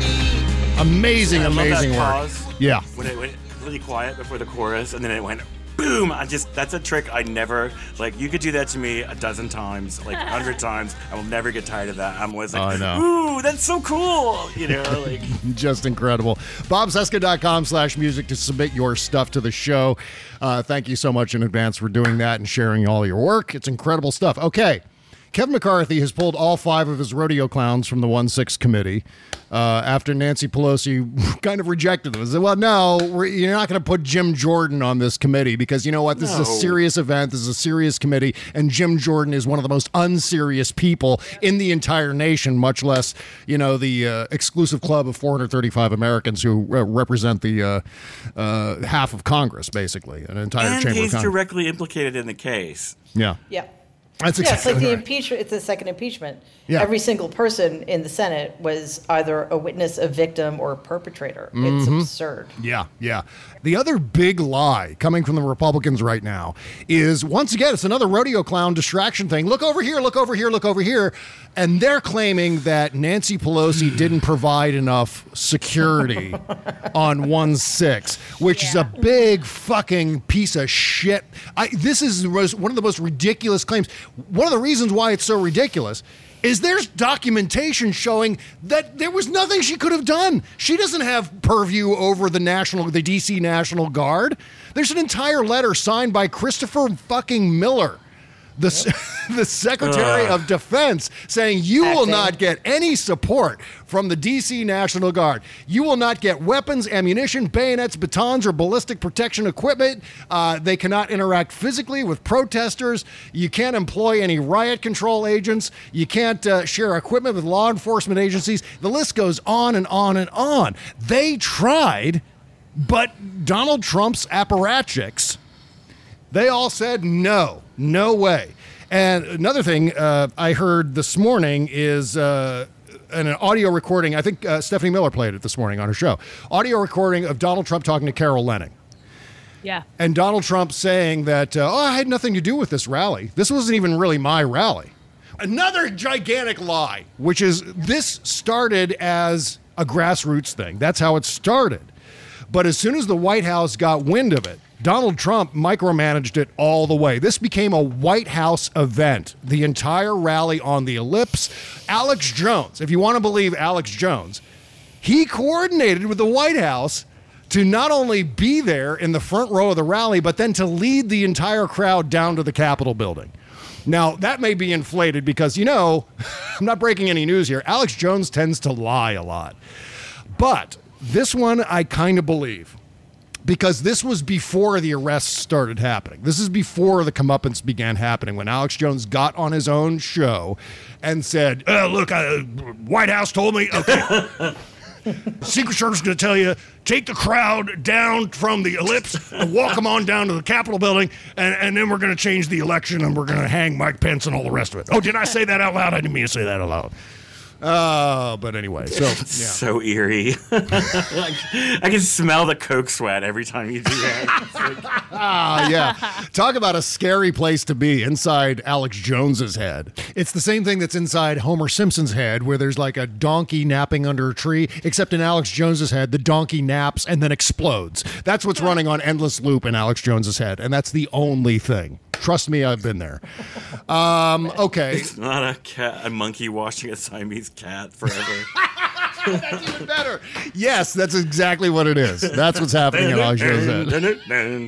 Amazing, I love amazing that work. Pause yeah. When it went really quiet before the chorus, and then it went boom. I just, that's a trick I never, like, you could do that to me a dozen times, like a hundred times. I will never get tired of that. I'm always like, I know. ooh, that's so cool. You know, like. Just incredible. bob cesca dot com slash music to submit your stuff to the show. Uh, thank you so much in advance for doing that and sharing all your work. It's incredible stuff. Okay. Kevin McCarthy has pulled all five of his rodeo clowns from the one six committee uh, after Nancy Pelosi kind of rejected them. He said, well, no, we're, you're not going to put Jim Jordan on this committee because, you know what, this no. is a serious event. This is a serious committee, and Jim Jordan is one of the most unserious people in the entire nation, much less, you know, the uh, exclusive club of four hundred thirty-five Americans who uh, represent the uh, uh, half of Congress, basically, an entire and chamber of he's Congress. directly implicated in the case. Yeah. Yeah. That's yeah, exactly it's like the right. impeachment. It's the second impeachment. Yeah. Every single person in the Senate was either a witness, a victim, or a perpetrator. It's Mhm. absurd. Yeah, yeah. The other big lie coming from the Republicans right now is, once again, it's another rodeo clown distraction thing. Look over here, look over here, look over here. And they're claiming that Nancy Pelosi didn't provide enough security on one six, which yeah. is a big fucking piece of shit. I, this is the most, one of the most ridiculous claims. One of the reasons why it's so ridiculous is there's documentation showing that there was nothing she could have done. She doesn't have purview over the national, the D C National Guard. There's an entire letter signed by Christopher fucking Miller, the, yep. the Secretary Ugh. of Defense, saying you Acting. will not get any support from the D C National Guard. You will not get weapons, ammunition, bayonets, batons, or ballistic protection equipment. Uh, they cannot interact physically with protesters. You can't employ any riot control agents. You can't uh, share equipment with law enforcement agencies. The list goes on and on and on. They tried, but Donald Trump's apparatchiks, they all said no, no way. And another thing uh, I heard this morning is uh, an audio recording. I think uh, Stephanie Miller played it this morning on her show. Audio recording of Donald Trump talking to Carol Leonnig. Yeah. And Donald Trump saying that, uh, oh, I had nothing to do with this rally. This wasn't even really my rally. Another gigantic lie, which is this started as a grassroots thing. That's how it started. But as soon as the White House got wind of it, Donald Trump micromanaged it all the way. This became a White House event. The entire rally on the ellipse. Alex Jones, if you want to believe Alex Jones, he coordinated with the White House to not only be there in the front row of the rally, but then to lead the entire crowd down to the Capitol building. Now, that may be inflated because, you know, I'm not breaking any news here. Alex Jones tends to lie a lot. But this one I kind of believe. Because this was before the arrests started happening. This is before the comeuppance began happening, when Alex Jones got on his own show and said, uh, look, uh, White House told me, okay, Secret Service is going to tell you, take the crowd down from the ellipse and walk them on down to the Capitol building, and, and then we're going to change the election, and we're going to hang Mike Pence and all the rest of it. Oh, did I say that out loud? I didn't mean to say that out loud. Uh, but anyway, so yeah. So eerie. Like, I can smell the Coke sweat every time you do that. Like, ah, yeah. Talk about a scary place to be inside Alex Jones's head. It's the same thing that's inside Homer Simpson's head, where there's like a donkey napping under a tree, except in Alex Jones's head, the donkey naps and then explodes. That's what's running on endless loop in Alex Jones's head, and that's the only thing. Trust me, I've been there. Um, okay. It's not a cat, a monkey washing a Siamese cat forever. That's even better. Yes, that's exactly what it is. That's what's happening in Alex Jones's head. And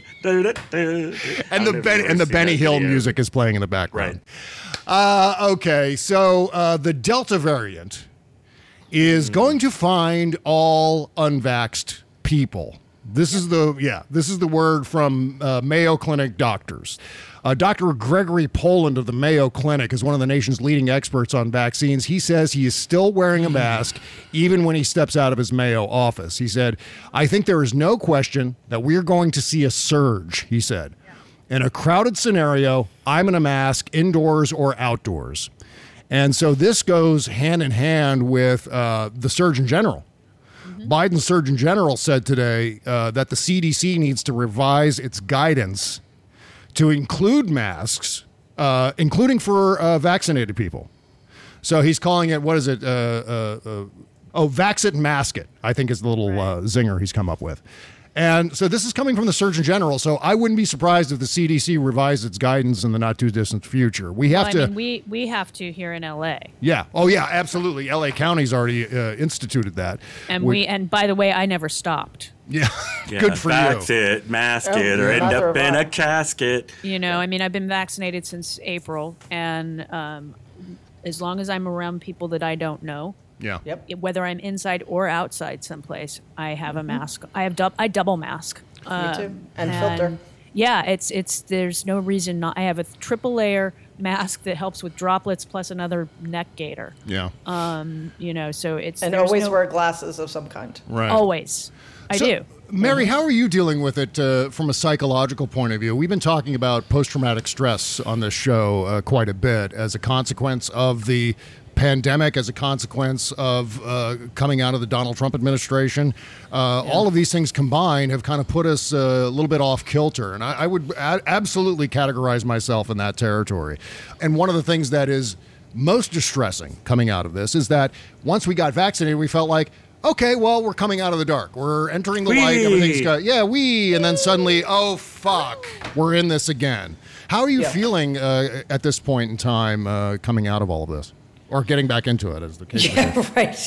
the ben, and the Benny Hill video. Music is playing in the background. Right. Uh, okay, so uh, the Delta variant is mm. going to find all unvaxxed people. This is the yeah. This is the word from uh, Mayo Clinic doctors. Uh, Doctor Gregory Poland of the Mayo Clinic is one of the nation's leading experts on vaccines. He says he is still wearing a mask even when he steps out of his Mayo office. He said, "I think there is no question that we are going to see a surge," he said. "In a crowded scenario, I'm in a mask indoors or outdoors." And so this goes hand in hand with uh, the Surgeon General. Biden's Surgeon General said today uh, that the C D C needs to revise its guidance to include masks, uh, including for uh, vaccinated people. So he's calling it, what is it? Uh, uh, uh, oh, Vax it, mask it, I think is the little uh, zinger he's come up with. And so this is coming from the Surgeon General, so I wouldn't be surprised if the C D C revised its guidance in the not-too-distant future. We have well, I to... mean, we, we have to here in L A. Yeah. Oh, yeah, absolutely. L A County's already uh, instituted that. And we, we and by the way, I never stopped. Yeah, yeah good for vax you. it, mask Oh, it, or yeah. end up Neither in have a casket. You know, I mean, I've been vaccinated since April, and um, as long as I'm around people that I don't know, yeah, Yep. whether I'm inside or outside someplace, I have a mask. I have dub- I double mask. Me too. Um, And filter. Yeah, it's it's. There's no reason not. I have a triple layer mask that helps with droplets plus another neck gaiter. Yeah. Um, you know, so it's And there's always no- wear glasses of some kind. Right. Always, I So, do. Mary, how are you dealing with it uh, from a psychological point of view? We've been talking about post-traumatic stress on this show uh, quite a bit as a consequence of the pandemic, as a consequence of uh, coming out of the Donald Trump administration. Uh, yeah. All of these things combined have kind of put us uh, a little bit off kilter. And I, I would a- absolutely categorize myself in that territory. And one of the things that is most distressing coming out of this is that once we got vaccinated, we felt like, okay, well, we're coming out of the dark. We're entering the Wee. light. Everything's got, yeah, we. And then suddenly, oh, fuck, we're in this again. How are you Yeah. feeling uh, at this point in time uh, coming out of all of this? Or getting back into it, as the case Yeah, may be. right.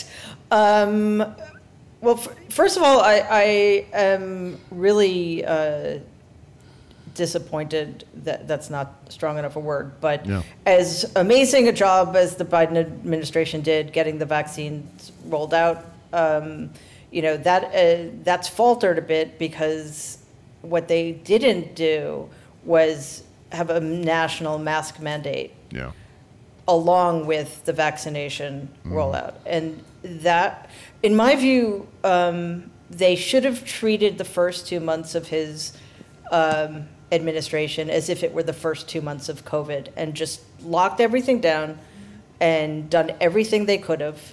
Um, well, f- first of all, I, I am really uh, disappointed that that's not strong enough a word, but Yeah. as amazing a job as the Biden administration did getting the vaccines rolled out, um, you know, that uh, that's faltered a bit because what they didn't do was have a national mask mandate. Yeah. Along with the vaccination mm. rollout. And that, in my view, um, they should have treated the first two months of his um, administration as if it were the first two months of COVID and just locked everything down and done everything they could have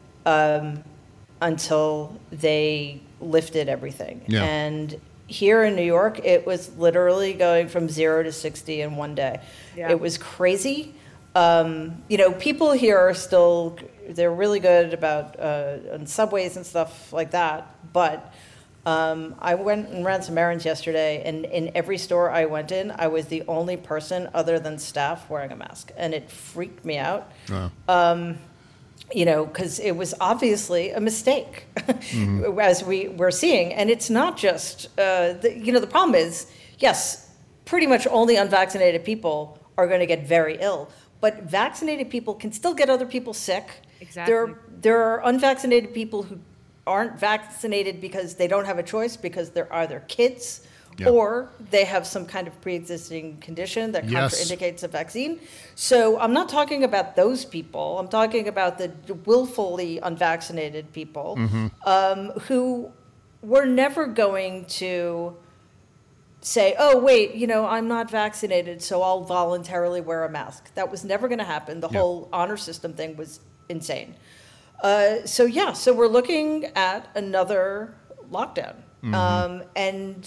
um, until they lifted everything. Yeah. And here in New York, it was literally going from zero to sixty in one day. Yeah. It was crazy. Um, you know, people here are still, they're really good about uh, on subways and stuff like that. But um, I went and ran some errands yesterday, and in every store I went in, I was the only person other than staff wearing a mask. And it freaked me out, Wow. um, you know, because it was obviously a mistake, mm-hmm. as we were seeing. And it's not just, uh, the, you know, the problem is, yes, pretty much only unvaccinated people are going to get very ill. But vaccinated people can still get other people sick. Exactly. There are, there are unvaccinated people who aren't vaccinated because they don't have a choice, because they're either kids Yep. or they have some kind of pre-existing condition that Yes. contraindicates a vaccine. So I'm not talking about those people. I'm talking about the willfully unvaccinated people Mhm. um, who were never going to say, oh, wait, you know, I'm not vaccinated, so I'll voluntarily wear a mask. That was never going to happen. The Yeah. whole honor system thing was insane. Uh, so, yeah, so we're looking at another lockdown. Mhm. Um, and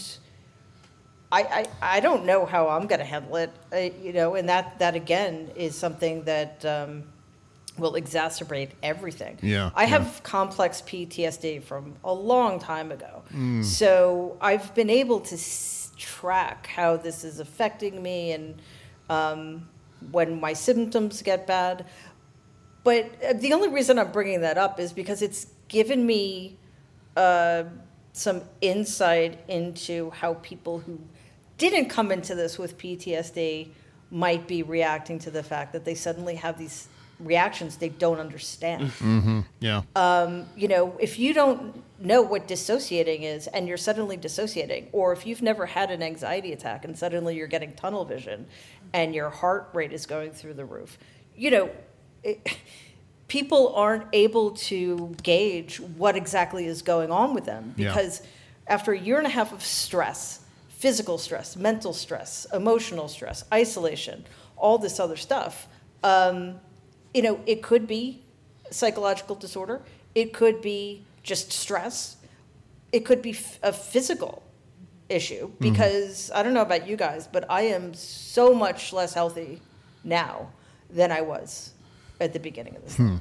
I, I, I don't know how I'm going to handle it, uh, you know, and that, that again is something that um, will exacerbate everything. Yeah, I yeah. have complex P T S D from a long time ago. Mm. So I've been able to s- track how this is affecting me and um, when my symptoms get bad. But uh, the only reason I'm bringing that up is because it's given me uh, some insight into how people who didn't come into this with P T S D might be reacting to the fact that they suddenly have these reactions they don't understand. Mm-hmm. Yeah. Um, you know, if you don't know what dissociating is and you're suddenly dissociating, or if you've never had an anxiety attack and suddenly you're getting tunnel vision and your heart rate is going through the roof, you know, it, people aren't able to gauge what exactly is going on with them Yeah. because after a year and a half of stress, physical stress, mental stress, emotional stress, isolation, all this other stuff, um, you know, it could be psychological disorder. It could be just stress. It could be f- a physical issue because I don't know about you guys, but I am so much less healthy now than I was at the beginning of this. Hmm.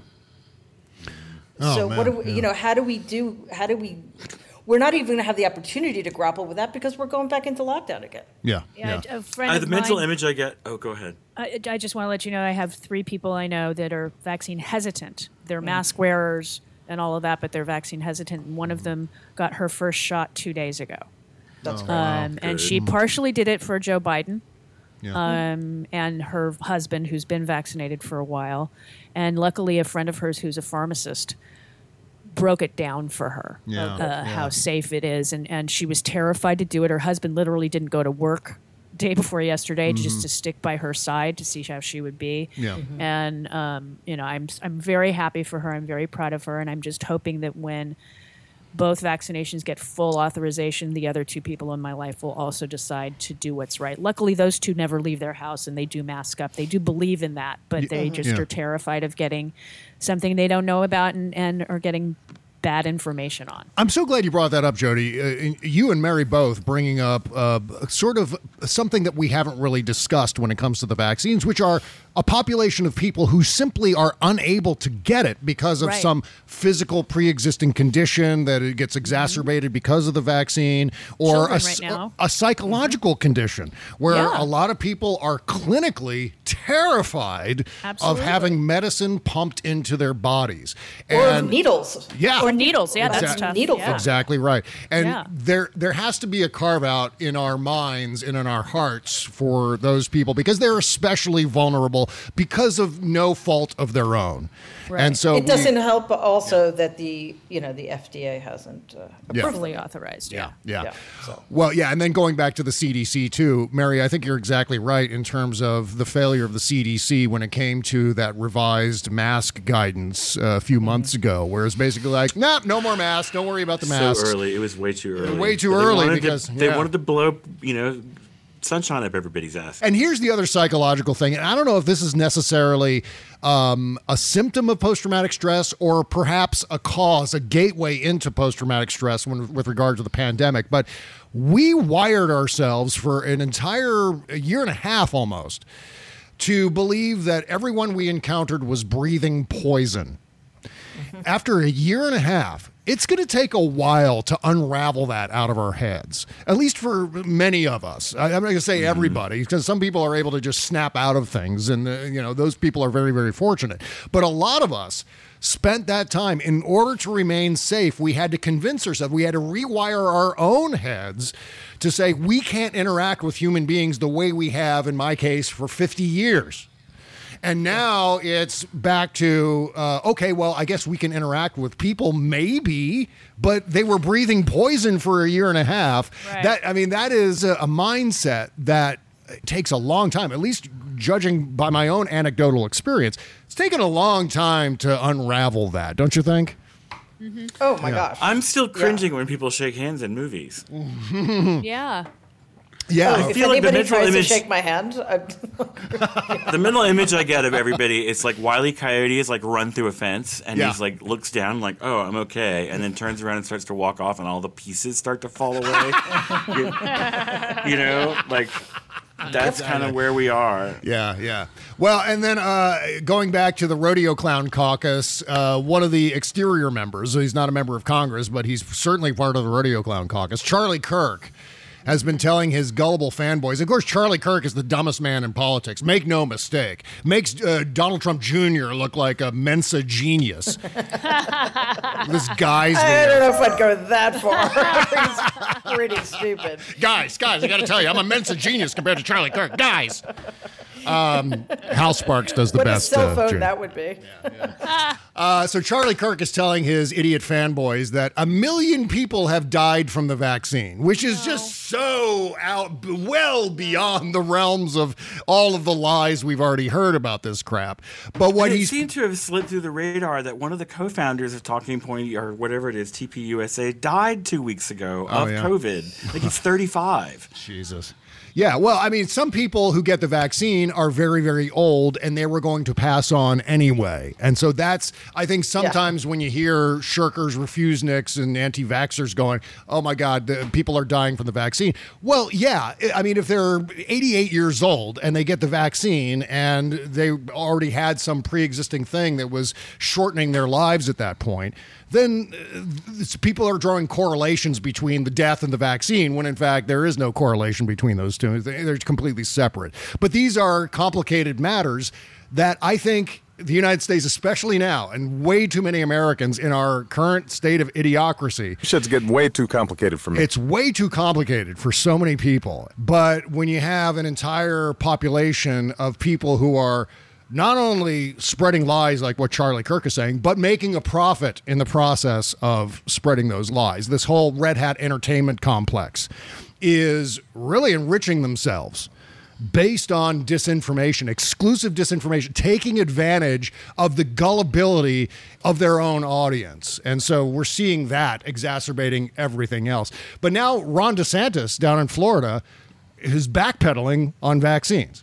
Oh, so man, what do we, yeah. you know, how do we do, how do we, we're not even going to have the opportunity to grapple with that because we're going back into lockdown again. Yeah. Yeah, yeah. a friend Uh, of the mental mine- image I get. Oh, go ahead. I, I just want to let you know I have three people I know that are vaccine hesitant. They're Mm. mask wearers and all of that, but they're vaccine hesitant. And one of them got her first shot two days ago. That's Oh, great. wow. Um, and Good. she partially did it for Joe Biden. Yeah. Um, and her husband, who's been vaccinated for a while. And luckily, a friend of hers who's a pharmacist broke it down for her, Yeah, uh, yeah. how safe it is. And, and she was terrified to do it. Her husband literally didn't go to work day before yesterday just to stick by her side to see how she would be. Yeah. And, um, you know, I'm, I'm very happy for her. I'm very proud of her. And I'm just hoping that when both vaccinations get full authorization, the other two people in my life will also decide to do what's right. Luckily, those two never leave their house and they do mask up. They do believe in that, but they just Yeah. are terrified of getting something they don't know about and, and are getting bad information on. I'm so glad you brought that up, Jody. Uh, you and Mary both bringing up uh, sort of something that we haven't really discussed when it comes to the vaccines, which are a population of people who simply are unable to get it because of Right. some physical pre-existing condition that it gets exacerbated because of the vaccine, or a, Children right s- now. a psychological condition where Yeah. a lot of people are clinically terrified Absolutely. of having medicine pumped into their bodies. Or And- needles. Yeah. Or needles. Yeah, that's Exact- tough. Needle yeah. Exactly right. And Yeah. there there has to be a carve out in our minds and in our hearts for those people because they're especially vulnerable because of no fault of their own. Right. And so It we- doesn't help also that the, you know, the F D A hasn't uh, Yeah. approved Fully them. authorized. Yeah, Yeah. yeah. Yeah, so. Well, yeah, and then going back to the C D C too, Mary, I think you're exactly right in terms of the failure of the C D C when it came to that revised mask guidance uh, a few months ago, where it's basically like, nah, no more masks, don't worry about the masks. So early. It was way too early. Way too But they early wanted to- because- they yeah. wanted to blow, you know, sunshine up everybody's ass. And here's the other psychological thing, and I don't know if this is necessarily um, a symptom of post-traumatic stress or perhaps a cause, a gateway into post-traumatic stress when, with regard to the pandemic, but we wired ourselves for an entire a year and a half almost to believe that everyone we encountered was breathing poison. After a year and a half, it's going to take a while to unravel that out of our heads, at least for many of us. I, I'm not going to say everybody, because some people are able to just snap out of things, and uh, you know those people are very, very fortunate. But a lot of us spent that time in order to remain safe. We had to convince ourselves, we had to rewire our own heads to say we can't interact with human beings the way we have, in my case, for fifty years. And now it's back to, uh, okay, well, I guess we can interact with people, maybe, but they were breathing poison for a year and a half. Right. That I mean, that is a, a mindset that takes a long time, at least judging by my own anecdotal experience. It's taken a long time to unravel that, don't you think? Mm-hmm. Oh, my Yeah. gosh. I'm still cringing when people shake hands in movies. Yeah. Yeah. I If feel like the anybody mental tries image. to shake my hand, I'm The mental image I get of everybody is like Wile E. Coyote is like run through a fence and Yeah. he's like looks down like, oh, I'm okay, and then turns around and starts to walk off and all the pieces start to fall away. you, you know, like that's kind of where we are. Yeah, yeah. Well, and then uh, going back to the Rodeo Clown Caucus, uh, one of the exterior members, he's not a member of Congress, but he's certainly part of the Rodeo Clown Caucus, Charlie Kirk, has been telling his gullible fanboys. Of course, Charlie Kirk is the dumbest man in politics. Make no mistake. Makes uh, Donald Trump Junior look like a Mensa genius. This guy's I there. don't know if I'd go that far. He's pretty stupid. Guys, guys, I got to tell you, I'm a Mensa genius compared to Charlie Kirk. Guys. Um, Hal Sparks does the What best. a cell uh, phone Junior. that would be. Uh, so Charlie Kirk is telling his idiot fanboys that a million people have died from the vaccine, which is just so out, well beyond the realms of all of the lies we've already heard about this crap. But what And it he's seemed to have slid through the radar that one of the co-founders of Talking Point or whatever it is, T P U S A, died two weeks ago Oh, of yeah. COVID. Like he's thirty-five. Jesus. Yeah, well, I mean, some people who get the vaccine are very, very old and they were going to pass on anyway. And so that's, I think sometimes when you hear shirkers, refuseniks, and anti-vaxxers going, oh my God, the people are dying from the vaccine. Well, yeah, I mean, if they're eighty-eight years old and they get the vaccine and they already had some pre-existing thing that was shortening their lives at that point, then uh, people are drawing correlations between the death and the vaccine when in fact there is no correlation between those two. They're completely separate. But these are complicated matters that I think the United States, especially now, and way too many Americans in our current state of idiocracy. Shit's getting way too complicated for me. It's way too complicated for so many people. But when you have an entire population of people who are not only spreading lies like what Charlie Kirk is saying, but making a profit in the process of spreading those lies. This whole Red Hat entertainment complex is really enriching themselves based on disinformation, exclusive disinformation, taking advantage of the gullibility of their own audience. And so we're seeing that exacerbating everything else. But now Ron DeSantis down in Florida is backpedaling on vaccines.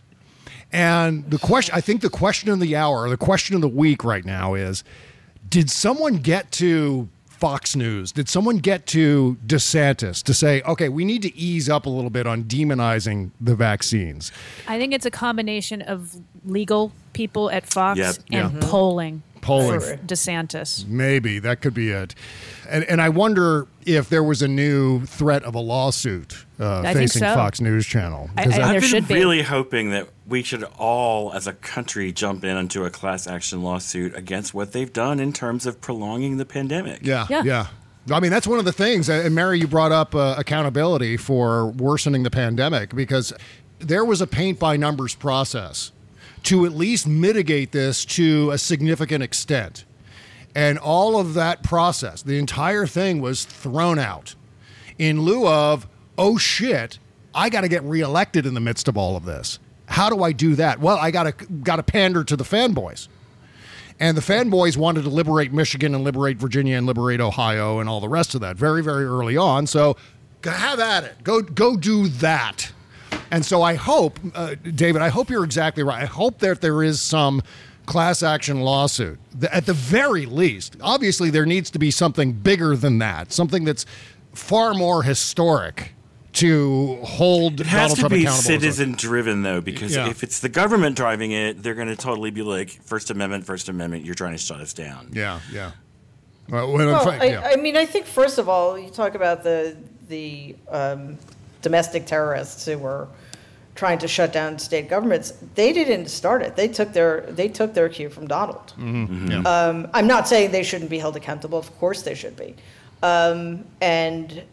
And the question, I think the question of the hour, or the question of the week right now is, did someone get to Fox News? Did someone get to DeSantis to say, okay, we need to ease up a little bit on demonizing the vaccines? I think it's a combination of legal people at Fox Yep. and Yeah. polling. Polling. For DeSantis. Maybe that could be it. And and I wonder if there was a new threat of a lawsuit uh, I think facing so. Fox News Channel. I- 'Cause I- that- there I've been should be. really hoping that we should all, as a country, jump in into a class action lawsuit against what they've done in terms of prolonging the pandemic. Yeah, yeah. I mean, that's one of the things. And Mary, you brought up uh, accountability for worsening the pandemic because there was a paint by numbers process to at least mitigate this to a significant extent. And all of that process, the entire thing was thrown out in lieu of, oh shit, I got to get reelected in the midst of all of this. How do I do that? Well, I got to got to pander to the fanboys. And the fanboys wanted to liberate Michigan and liberate Virginia and liberate Ohio and all the rest of that very, very early on. So have at it. Go, go do that. And so I hope, uh, David, I hope you're exactly right. I hope that there is some class action lawsuit. At the very least, obviously there needs to be something bigger than that, something that's far more historic to hold It has Donald to Trump be accountable. citizen driven, though, because Yeah. if it's the government driving it, they're going to totally be like, First Amendment, First Amendment, you're trying to shut us down. Yeah, yeah. Well, when in Well, fact, I, yeah. I mean, I think first of all, you talk about the the um, domestic terrorists who were trying to shut down state governments. They didn't start it. They took their they took their cue from Donald. Mm-hmm. Yeah. Um, I'm not saying they shouldn't be held accountable. Of course they should be. Um, and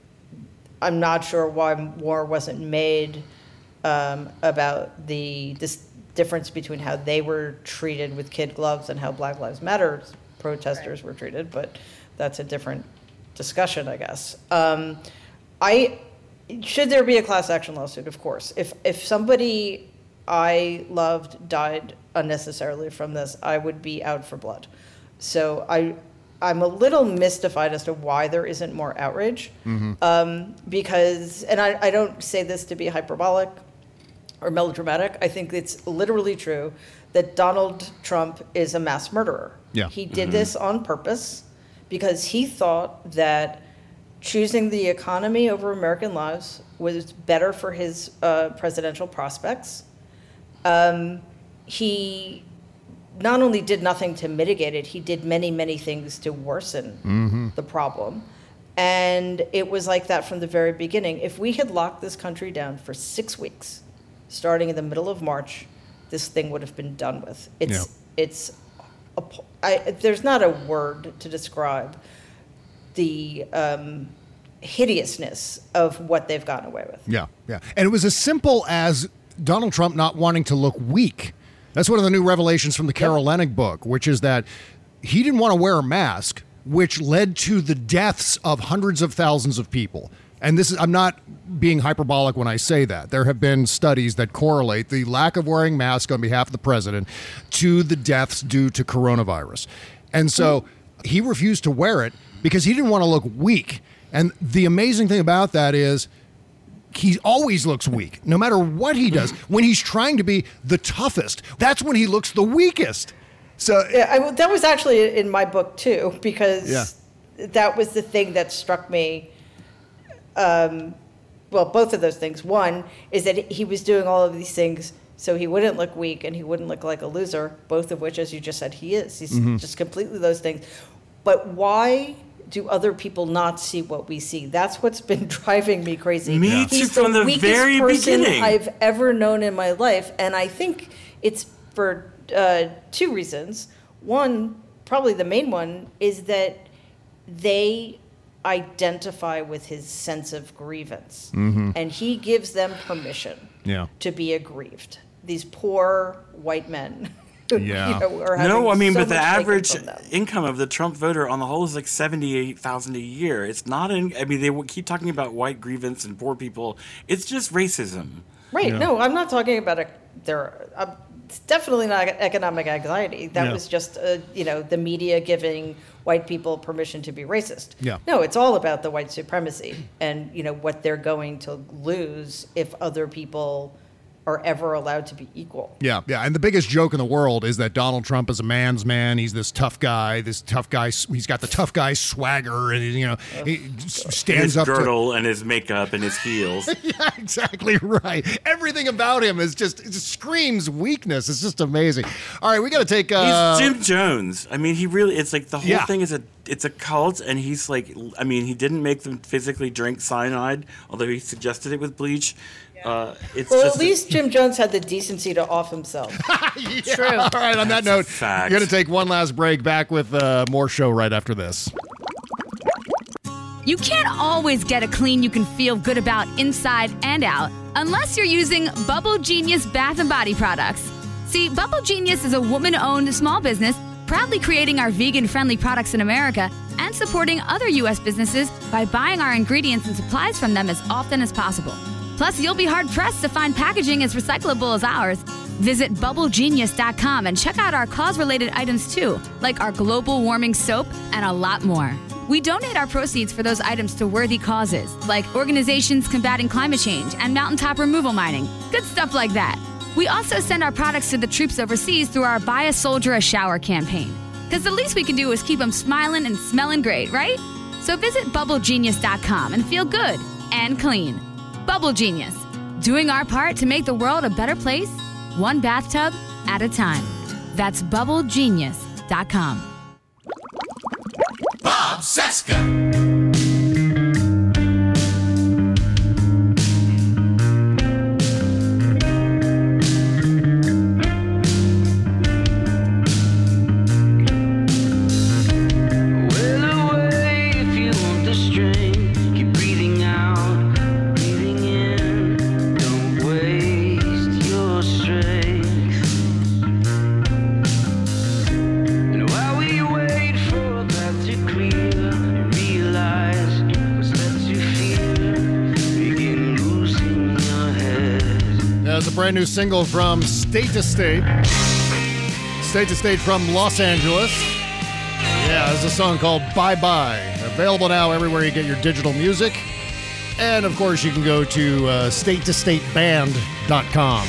I'm not sure why more wasn't made um, about the this difference between how they were treated with kid gloves and how Black Lives Matter protesters were treated. But that's a different discussion, I guess. Um, I. Should there be a class action lawsuit? Of course. If if somebody I loved died unnecessarily from this, I would be out for blood. So I, I'm a little mystified as to why there isn't more outrage. Mm-hmm. Um, because, and I, I don't say this to be hyperbolic or melodramatic. I think it's literally true that Donald Trump is a mass murderer. Yeah. He did Mhm. this on purpose because he thought that choosing the economy over American lives was better for his uh, presidential prospects. Um, he not only did nothing to mitigate it, he did many, many things to worsen Mm-hmm. the problem. And it was like that from the very beginning. If we had locked this country down for six weeks, starting in the middle of March, this thing would have been done with. It's, Yeah. it's, a, I, there's not a word to describe the um, hideousness of what they've gotten away with. Yeah, yeah. And it was as simple as Donald Trump not wanting to look weak. That's one of the new revelations from the Carol Leonnig book, which is that he didn't want to wear a mask, which led to the deaths of hundreds of thousands of people. And this is, I'm not being hyperbolic when I say that. There have been studies that correlate the lack of wearing masks on behalf of the president to the deaths due to coronavirus. And so he refused to wear it because he didn't want to look weak. And the amazing thing about that is he always looks weak, no matter what he does. When he's trying to be the toughest, that's when he looks the weakest. So yeah, I, that was actually in my book too, because Yeah. that was the thing that struck me. Um, well, both of those things. One is that he was doing all of these things so he wouldn't look weak and he wouldn't look like a loser, both of which, as you just said, he is. He's Mhm. just completely those things. But why do other people not see what we see? That's what's been driving me crazy. Me Yeah. too, He's from the weakest very person beginning. I've ever known in my life, and I think it's for uh, two reasons. One, probably the main one, is that they identify with his sense of grievance, Mhm. and he gives them permission Yeah. to be aggrieved. These poor white men. who, Yeah. you know, are having No, I mean, so but the much taken average from them. income of the Trump voter on the whole is like seventy-eight thousand a year. It's not in, I mean, they will keep talking about white grievance and poor people. It's just racism. Right. Yeah. No, I'm not talking about a. There, uh, it's definitely not economic anxiety. That Yeah. was just, uh, you know, the media giving white people permission to be racist. Yeah. No, it's all about the white supremacy and you know what they're going to lose if other people are ever allowed to be equal. Yeah, yeah. And the biggest joke in the world is that Donald Trump is a man's man. He's this tough guy, this tough guy. He's got the tough guy swagger, and, you know, he stands his up to... girdle and his makeup and his heels. Yeah, exactly right. Everything about him is just, it just screams weakness. It's just amazing. All right, we got to take... Uh, He's Jim Jones. I mean, he really, it's like the whole Yeah. thing is a, it's a cult, and he's like, I mean, he didn't make them physically drink cyanide, although he suggested it with bleach. Uh, it's Well, just at least Jim Jones had the decency to off himself. True. All right, on that note, fact. we're going to take one last break. Back with uh, more show right after this. You can't always get a clean you can feel good about inside and out unless you're using Bubble Genius Bath and Body products. See, Bubble Genius is a woman-owned small business proudly creating our vegan-friendly products in America and supporting other U S businesses by buying our ingredients and supplies from them as often as possible. Plus, you'll be hard-pressed to find packaging as recyclable as ours. Visit bubble genius dot com and check out our cause-related items too, like our global warming soap and a lot more. We donate our proceeds for those items to worthy causes, like organizations combating climate change and mountaintop removal mining. Good stuff like that. We also send our products to the troops overseas through our Buy a Soldier a Shower campaign. Because the least we can do is keep them smiling and smelling great, right? So visit bubble genius dot com and feel good and clean. Bubble Genius, doing our part to make the world a better place, one bathtub at a time. That's bubble genius dot com. Bob Cesca. it's a brand new single from State to State. State to State from Los Angeles. Yeah, it's a song called Bye Bye. Available now everywhere you get your digital music. And, of course, you can go to uh, state to state band dot com.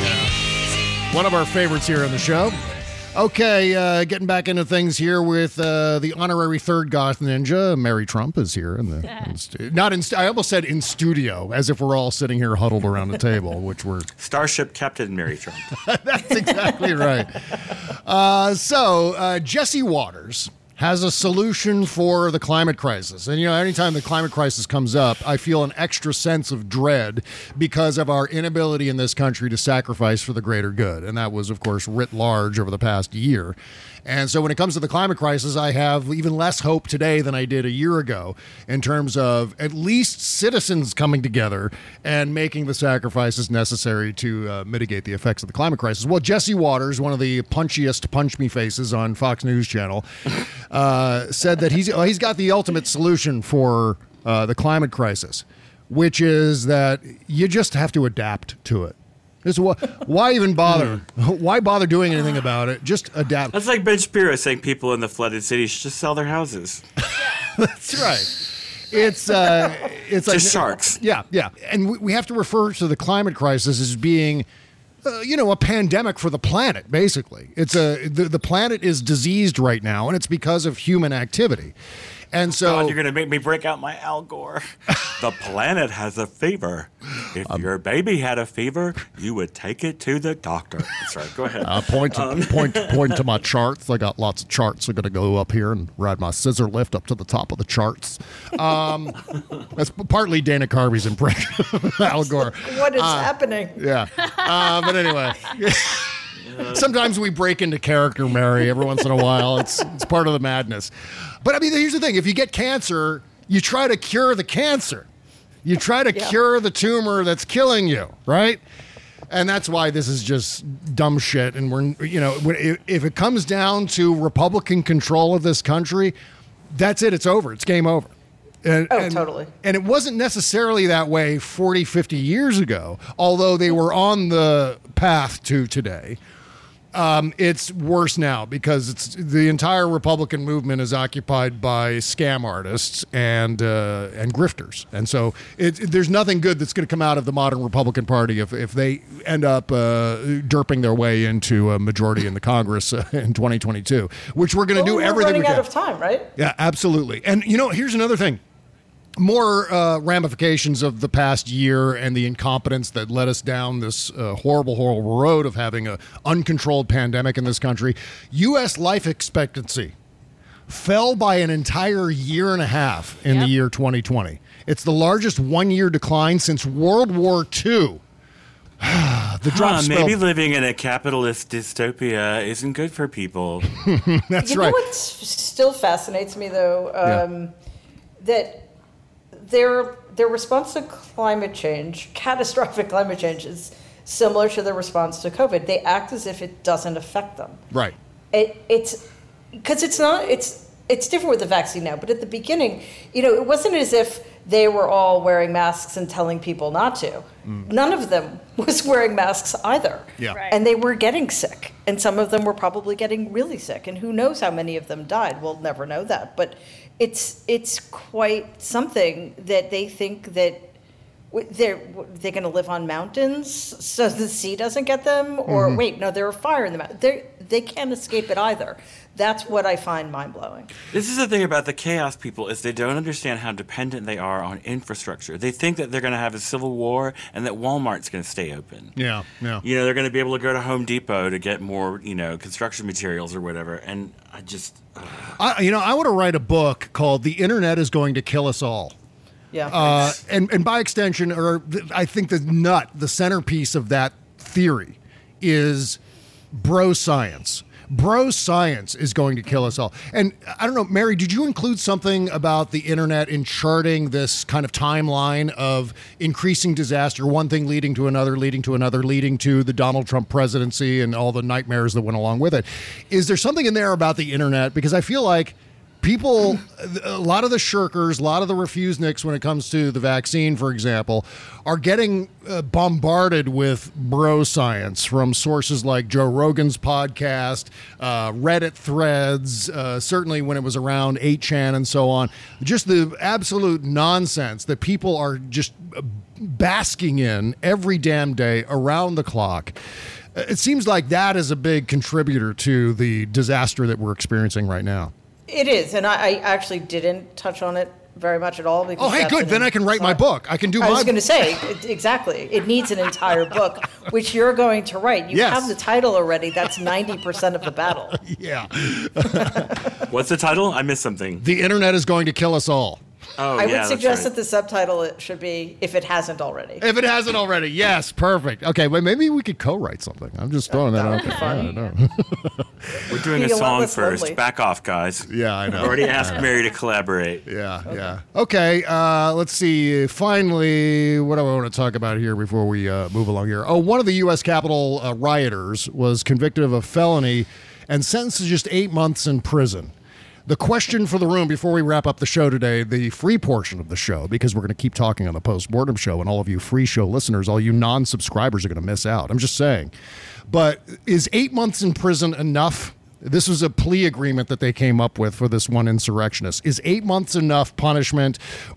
Yeah. One of our favorites here on the show. Okay, uh, getting back into things here with uh, the honorary third goth ninja. Mary Trump is here. In the, in stu- not in. Stu- I almost said in studio, as if we're all sitting here huddled around the table, which we're... Starship Captain Mary Trump. That's exactly right. Uh, so, uh, Jesse Waters has a solution for the climate crisis. And, you know, anytime the climate crisis comes up, I feel an extra sense of dread because of our inability in this country to sacrifice for the greater good. And that was, of course, writ large over the past year. And so when it comes to the climate crisis, I have even less hope today than I did a year ago in terms of at least citizens coming together and making the sacrifices necessary to uh, mitigate the effects of the climate crisis. Well, Jesse Waters, one of the punchiest punch me faces on Fox News Channel, uh, said that he's oh, he's got the ultimate solution for uh, the climate crisis, which is that you just have to adapt to it. This is why, why even bother? Why bother doing anything about it? Just adapt. That's like Ben Shapiro saying people in the flooded cities should just sell their houses. That's right. It's uh, it's like just sharks. Yeah, yeah. And we, we have to refer to the climate crisis as being, uh, you know, a pandemic for the planet. Basically, it's a the, the planet is diseased right now, and it's because of human activity. And so God, you're going to make me break out my Al Gore. The planet has a fever. If um, your baby had a fever, you would take it to the doctor. That's right. Go ahead. Uh, point, to, um. point, point to my charts. I got lots of charts. I'm going to go up here and ride my scissor lift up to the top of the charts. Um, that's partly Dana Carvey's impression of Al Gore. What is uh, happening? Yeah. Uh, but anyway. Sometimes we break into character, Mary, every once in a while. It's it's part of the madness. But, I mean, here's the thing. If you get cancer, you try to cure the cancer. You try to yeah. cure the tumor that's killing you, right? And that's why this is just dumb shit. And we're, you know, if it comes down to Republican control of this country, that's it. It's over. It's game over. And, oh, and, totally. And it wasn't necessarily that way forty, fifty years ago, although they were on the path to today. Um, it's worse now because it's the entire Republican movement is occupied by scam artists and uh, and grifters, and so it, it, there's nothing good that's going to come out of the modern Republican Party if if they end up uh, derping their way into a majority in the Congress uh, in twenty twenty-two, which we're going to well, do we're everything running we can. out of time, right? Yeah, absolutely. And you know, here's another thing. More uh, ramifications of the past year and the incompetence that led us down this uh, horrible, horrible road of having an uncontrolled pandemic in this country. U S life expectancy fell by an entire year and a half in yep. the year twenty twenty. It's the largest one-year decline since World War Two. the drop huh, spell- maybe living in a capitalist dystopia isn't good for people. That's you right. know what still fascinates me, though? Um, yeah. That... Their their response to climate change, catastrophic climate change, is similar to their response to COVID. They act as if it doesn't affect them. Right. It it's because it's not it's it's different with the vaccine now. But at the beginning, you know, it wasn't as if they were all wearing masks and telling people not to. Mm. None of them was wearing masks either. Yeah. Right. And they were getting sick, and some of them were probably getting really sick. And who knows how many of them died? We'll never know that. But It's it's quite something that they think that they're they're going to live on mountains so the sea doesn't get them, or mm-hmm. wait, no, there's a fire in the mountain. They they can't escape it either. That's what I find mind blowing. This is the thing about the chaos people is they don't understand how dependent they are on infrastructure. They think that they're going to have a civil war and that Walmart's going to stay open. Yeah, yeah. You know, they're going to be able to go to Home Depot to get more, you know, construction materials or whatever. And I just, uh. I, you know, I want to write a book called "The Internet is Going to Kill Us All." Yeah. Uh, and and by extension, or I think the nut, the centerpiece of that theory, is bro science. Bro science is going to kill us all. And I don't know, Mary, did you include something about the internet in charting this kind of timeline of increasing disaster, one thing leading to another, leading to another, leading to the Donald Trump presidency and all the nightmares that went along with it? Is there something in there about the internet? Because I feel like People, a lot of the shirkers, a lot of the refuseniks when it comes to the vaccine, for example, are getting uh, bombarded with bro science from sources like Joe Rogan's podcast, uh, Reddit threads, uh, certainly when it was around eight chan and so on. Just the absolute nonsense that people are just basking in every damn day around the clock. It seems like that is a big contributor to the disaster that we're experiencing right now. It is, and I, I actually didn't touch on it very much at all. Because oh, hey, good. Then I can write my book. I can do I my was going to say, it, exactly. It needs an entire book, which you're going to write. You Yes. have the title already. That's ninety percent of the battle. Yeah. What's the title? I missed something. The internet is going to kill us all. Oh, I yeah, would suggest that's that the subtitle it should be, if it hasn't already. If it hasn't already, yes, perfect. Okay, well, maybe we could co-write something. I'm just throwing that, That out would be there. funny. I don't know. right. We're doing a Be a lot song less first. lonely. Back off, guys. Yeah, I know. Already asked Mary to collaborate. Yeah, yeah. Okay, uh, let's see. Finally, what do I want to talk about here before we uh, move along here? Oh, one of the U S Capitol uh, rioters was convicted of a felony and sentenced to just eight months in prison. The question for the room before we wrap up the show today, the free portion of the show, because we're going to keep talking on the Postmortem show, and all of you free show listeners, all you non-subscribers are going to miss out. I'm just saying. But is eight months in prison enough? This was a plea agreement that they came up with for this one insurrectionist. Is eight months enough punishment,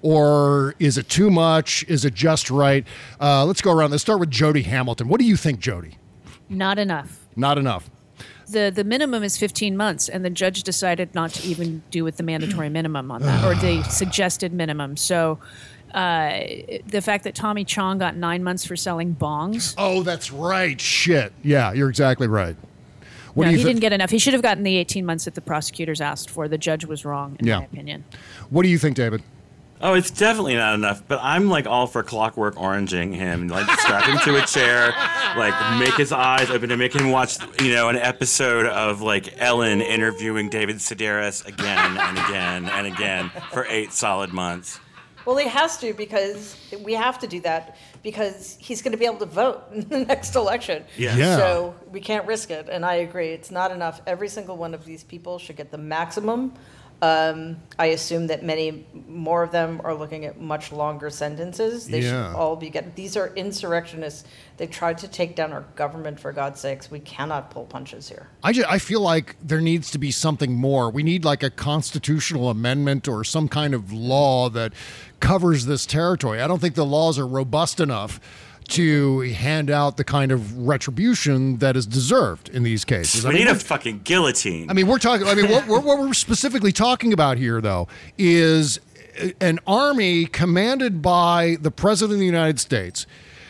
or is it too much? Is it just right? Uh, let's go around. Let's start with Jody Hamilton. What do you think, Jody? Not enough. Not enough. The the minimum is fifteen months, and the judge decided not to even do with the mandatory minimum on that, or the suggested minimum. So uh, the fact that Tommy Chong got nine months for selling bongs. Oh, that's right. Shit. Yeah, you're exactly right. What no, do you he thi- didn't get enough. He should have gotten the eighteen months that the prosecutors asked for. The judge was wrong, in Yeah. my opinion. What do you think, David? Oh, it's definitely not enough, but I'm like all for Clockwork Oranging him, like strap him to a chair, like make his eyes open and make him watch, you know, an episode of like Ellen interviewing David Sedaris again and again and again for eight solid months. Well, he has to, because we have to do that because he's going to be able to vote in the next election. Yeah. Yeah. So we can't risk it. And I agree, it's not enough. Every single one of these people should get the maximum. Um, I assume that many more of them are looking at much longer sentences. They Yeah. should all be getting. These are insurrectionists. They tried to take down our government, for God's sakes. We cannot pull punches here. I, just, I feel like there needs to be something more. We need like a constitutional amendment or some kind of law that covers this territory. I don't think the laws are robust enough to hand out the kind of retribution that is deserved in these cases. We I mean, need a we're- fucking guillotine. I mean, we're talking. I mean, what, what, what we're specifically talking about here, though, is an army commanded by the President of the United States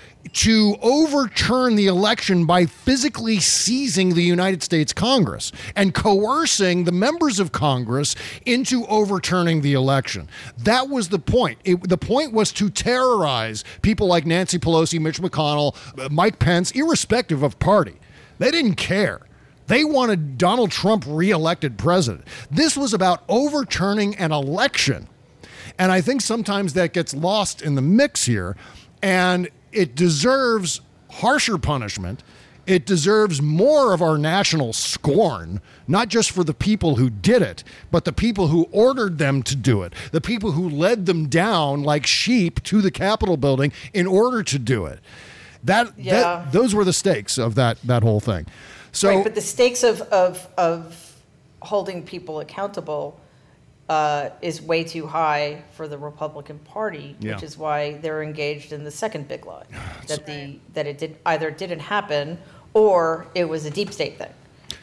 to overturn the election by physically seizing the United States Congress and coercing the members of Congress into overturning the election. That was the point. It, the point was to terrorize people like Nancy Pelosi, Mitch McConnell, uh, Mike Pence, irrespective of party. They didn't care. They wanted Donald Trump reelected president. This was about overturning an election. And I think sometimes that gets lost in the mix here. And it deserves harsher punishment. It deserves more of our national scorn, not just for the people who did it, but the people who ordered them to do it, the people who led them down like sheep to the Capitol building in order to do it. That, Yeah. that those were the stakes of that that whole thing. So, Right, but the stakes of, of, of holding people accountable uh, is way too high for the Republican Party, Yeah. which is why they're engaged in the second big lie, that the that it did either didn't happen or it was a deep state thing.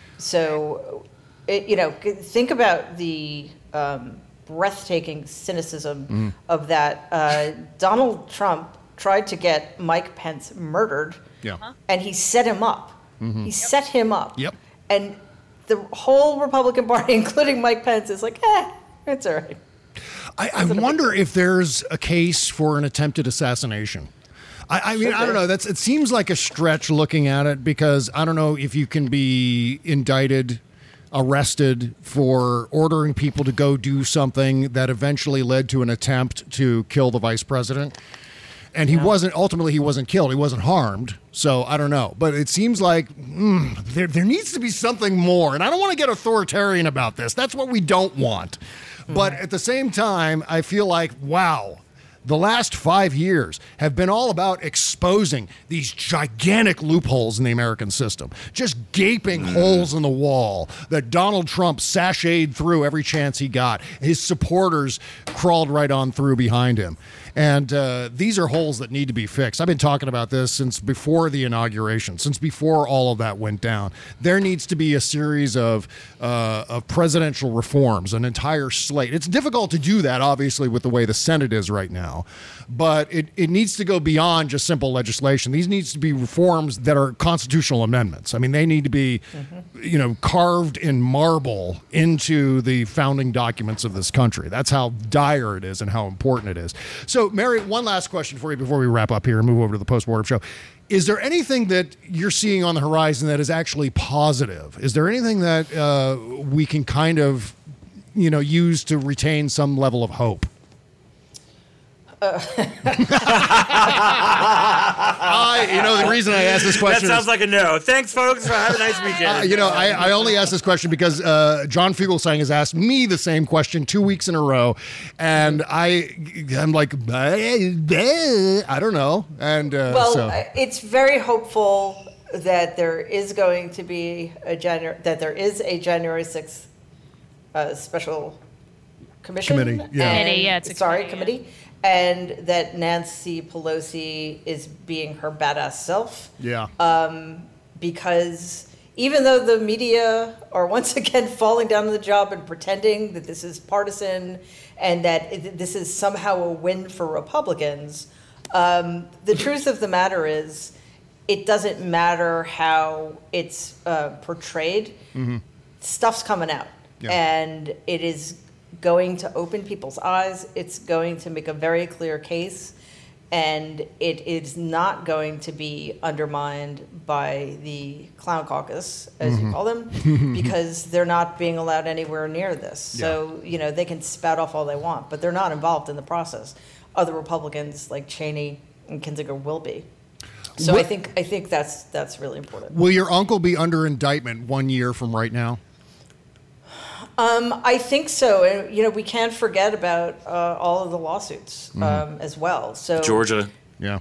So, it, you know, think about the um, breathtaking cynicism Mm. of that. Uh, Donald Trump tried to get Mike Pence murdered, Yeah. and he set him up. Mhm. He set him up. Yep. And the whole Republican Party, including Mike Pence, is like, eh, it's all right. I, I wonder if there's a case for an attempted assassination. I, I mean, Should I don't be. know. That's it seems like a stretch looking at it, because I don't know if you can be indicted, arrested for ordering people to go do something that eventually led to an attempt to kill the vice president. And he Yeah. wasn't, ultimately, he wasn't killed. He wasn't harmed. So I don't know. But it seems like mm, there, there needs to be something more. And I don't want to get authoritarian about this. That's what we don't want. Mm-hmm. But at the same time, I feel like, wow, the last five years have been all about exposing these gigantic loopholes in the American system, just gaping mm. holes in the wall that Donald Trump sashayed through every chance he got. His supporters crawled right on through behind him. And uh, these are holes that need to be fixed. I've been talking about this since before the inauguration, since before all of that went down. There needs to be a series of, uh, of presidential reforms, an entire slate. It's difficult to do that, obviously, with the way the Senate is right now. But it, it needs to go beyond just simple legislation. These needs to be reforms that are constitutional amendments. I mean, they need to be, mm-hmm. you know, carved in marble into the founding documents of this country. That's how dire it is and how important it is. So, Mary, one last question for you before we wrap up here and move over to the postmortem show. Is there anything that you're seeing on the horizon that is actually positive? Is there anything that uh, we can kind of, you know, use to retain some level of hope? Uh. I, you know, the reason I asked this question That sounds is, like a no. Thanks, folks. Have a nice weekend. Uh, you know, I, I only asked this question because uh, John Fugelsang has asked me the same question two weeks in a row, and I, I'm like, I don't know. And uh, well, so. it's very hopeful that there is going to be a January that there is a January sixth uh, special commission Committee, yeah. and- Committee, yeah, it's a sorry, committee, committee. And that Nancy Pelosi is being her badass self. Yeah. Um, because even though the media are once again falling down on the job and pretending that this is partisan and that it, this is somehow a win for Republicans, um, the truth of the matter is it doesn't matter how it's uh, portrayed. Mm-hmm. Stuff's coming out. Yeah. And it is going to open people's eyes. It's going to make a very clear case, and it is not going to be undermined by the clown caucus, as Mm-hmm. you call them, because they're not being allowed anywhere near this. Yeah. So, you know, they can spout off all they want, but they're not involved in the process. Other Republicans like Cheney and Kinzinger will be. So What- I think I think that's that's really important. Will your uncle be under indictment one year from right now? Um, I think so, and you know we can't forget about uh, all of the lawsuits um, Mm-hmm. as well. So Georgia. Yeah.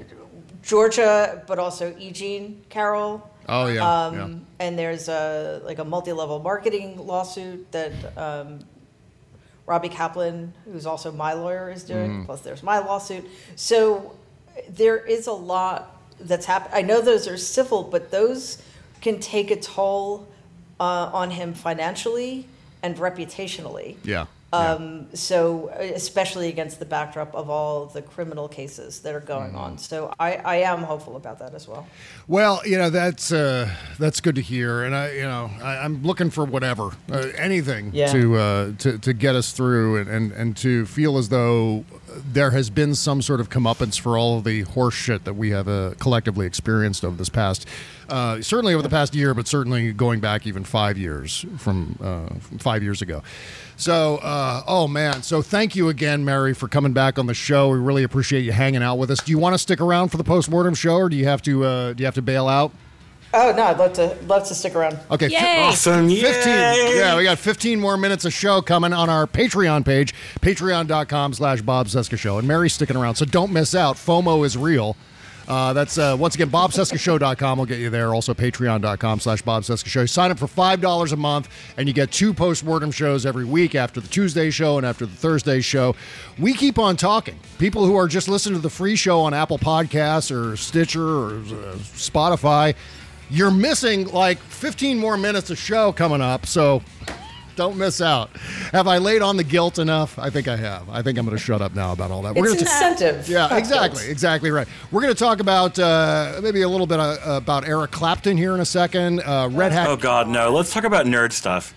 Georgia, but also E. Jean Carroll. Oh, yeah, Um, yeah. And there's a like a multi-level marketing lawsuit that um, Robbie Kaplan, who's also my lawyer, is doing. Mm-hmm. Plus, there's my lawsuit. So there is a lot that's happened. I know those are civil, but those can take a toll uh, on him financially and reputationally. Yeah. Um, so, especially against the backdrop of all the criminal cases that are going on. So, I, I am hopeful about that as well. Well, you know, that's uh, that's good to hear, and I, you know, I, I'm looking for whatever, uh, anything Yeah. to, uh, to to get us through, and, and and to feel as though there has been some sort of comeuppance for all of the horse shit that we have uh, collectively experienced over this past, uh, certainly over the past year, but certainly going back even five years from, uh, from five years ago. So, uh, oh man, so thank you again, Mary, for coming back on the show. We really appreciate you hanging out with us. Do you want to stick around for the postmortem show, or do you have to uh, do you have to bail out? Oh no, I'd love to love to stick around. Okay, Yay. fi- Awesome. fifteen. Yay. Yeah, we got fifteen more minutes of show coming on our Patreon page, patreon.com slash Bob Cesca Show. And Mary's sticking around, so don't miss out. FOMO is real. Uh, that's, uh, once again, bob cesca show dot com will get you there. Also, patreon.com slash Bob Cesca Show. You sign up for five dollars a month, and you get two postmortem shows every week after the Tuesday show and after the Thursday show. We keep on talking. People who are just listening to the free show on Apple Podcasts or Stitcher or uh, Spotify, you're missing like fifteen more minutes of show coming up, so don't miss out. Have I laid on the guilt enough? I think I have. I think I'm going to shut up now about all that. It's gonna incentive. yeah, not exactly, guilt. exactly right. We're going to talk about uh, maybe a little bit uh, about Eric Clapton here in a second. Uh, Red Hat. Oh God, no. Let's talk about nerd stuff.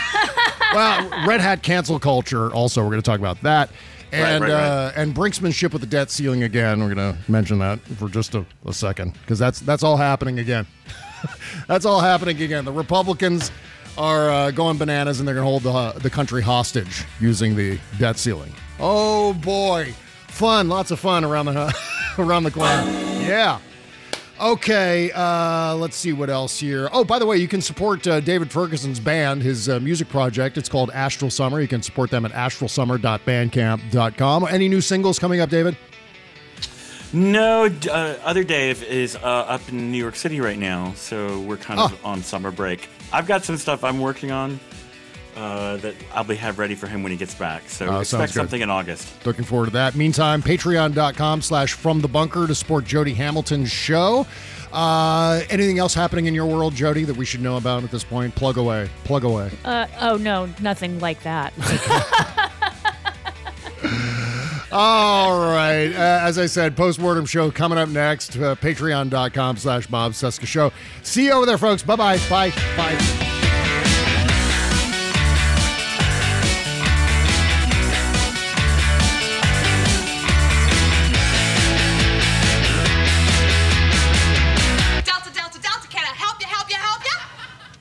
Well, Red Hat cancel culture. Also, we're going to talk about that. And right, right. Uh, and brinksmanship with the debt ceiling again. We're going to mention that for just a, a second because that's that's all happening again. That's all happening again. The Republicans are uh, going bananas, and they're going to hold the uh, the country hostage using the debt ceiling. Oh boy, fun! Lots of fun around the around the corner. Yeah. Okay, uh, let's see what else here. Oh, by the way, you can support uh, David Ferguson's band, his uh, music project. It's called Astral Summer. You can support them at astral summer dot bandcamp dot com. Any new singles coming up, David? No, uh, Other Dave is uh, up in New York City right now, so we're kind of oh. on summer break. I've got some stuff I'm working on uh, that I'll be have ready for him when he gets back. So Oh, expect sounds good. something in August. Looking forward to that. Meantime, patreon dot com slash from the bunker to support Jody Hamilton's show. Uh, anything else happening in your world, Jody, that we should know about at this point? Plug away. Plug away. Uh, oh, no, nothing like that. All right. Uh, as I said, postmortem show coming up next. Uh, patreon dot com slash Bob Cesca Show. See you over there, folks. Bye-bye. Bye. Bye.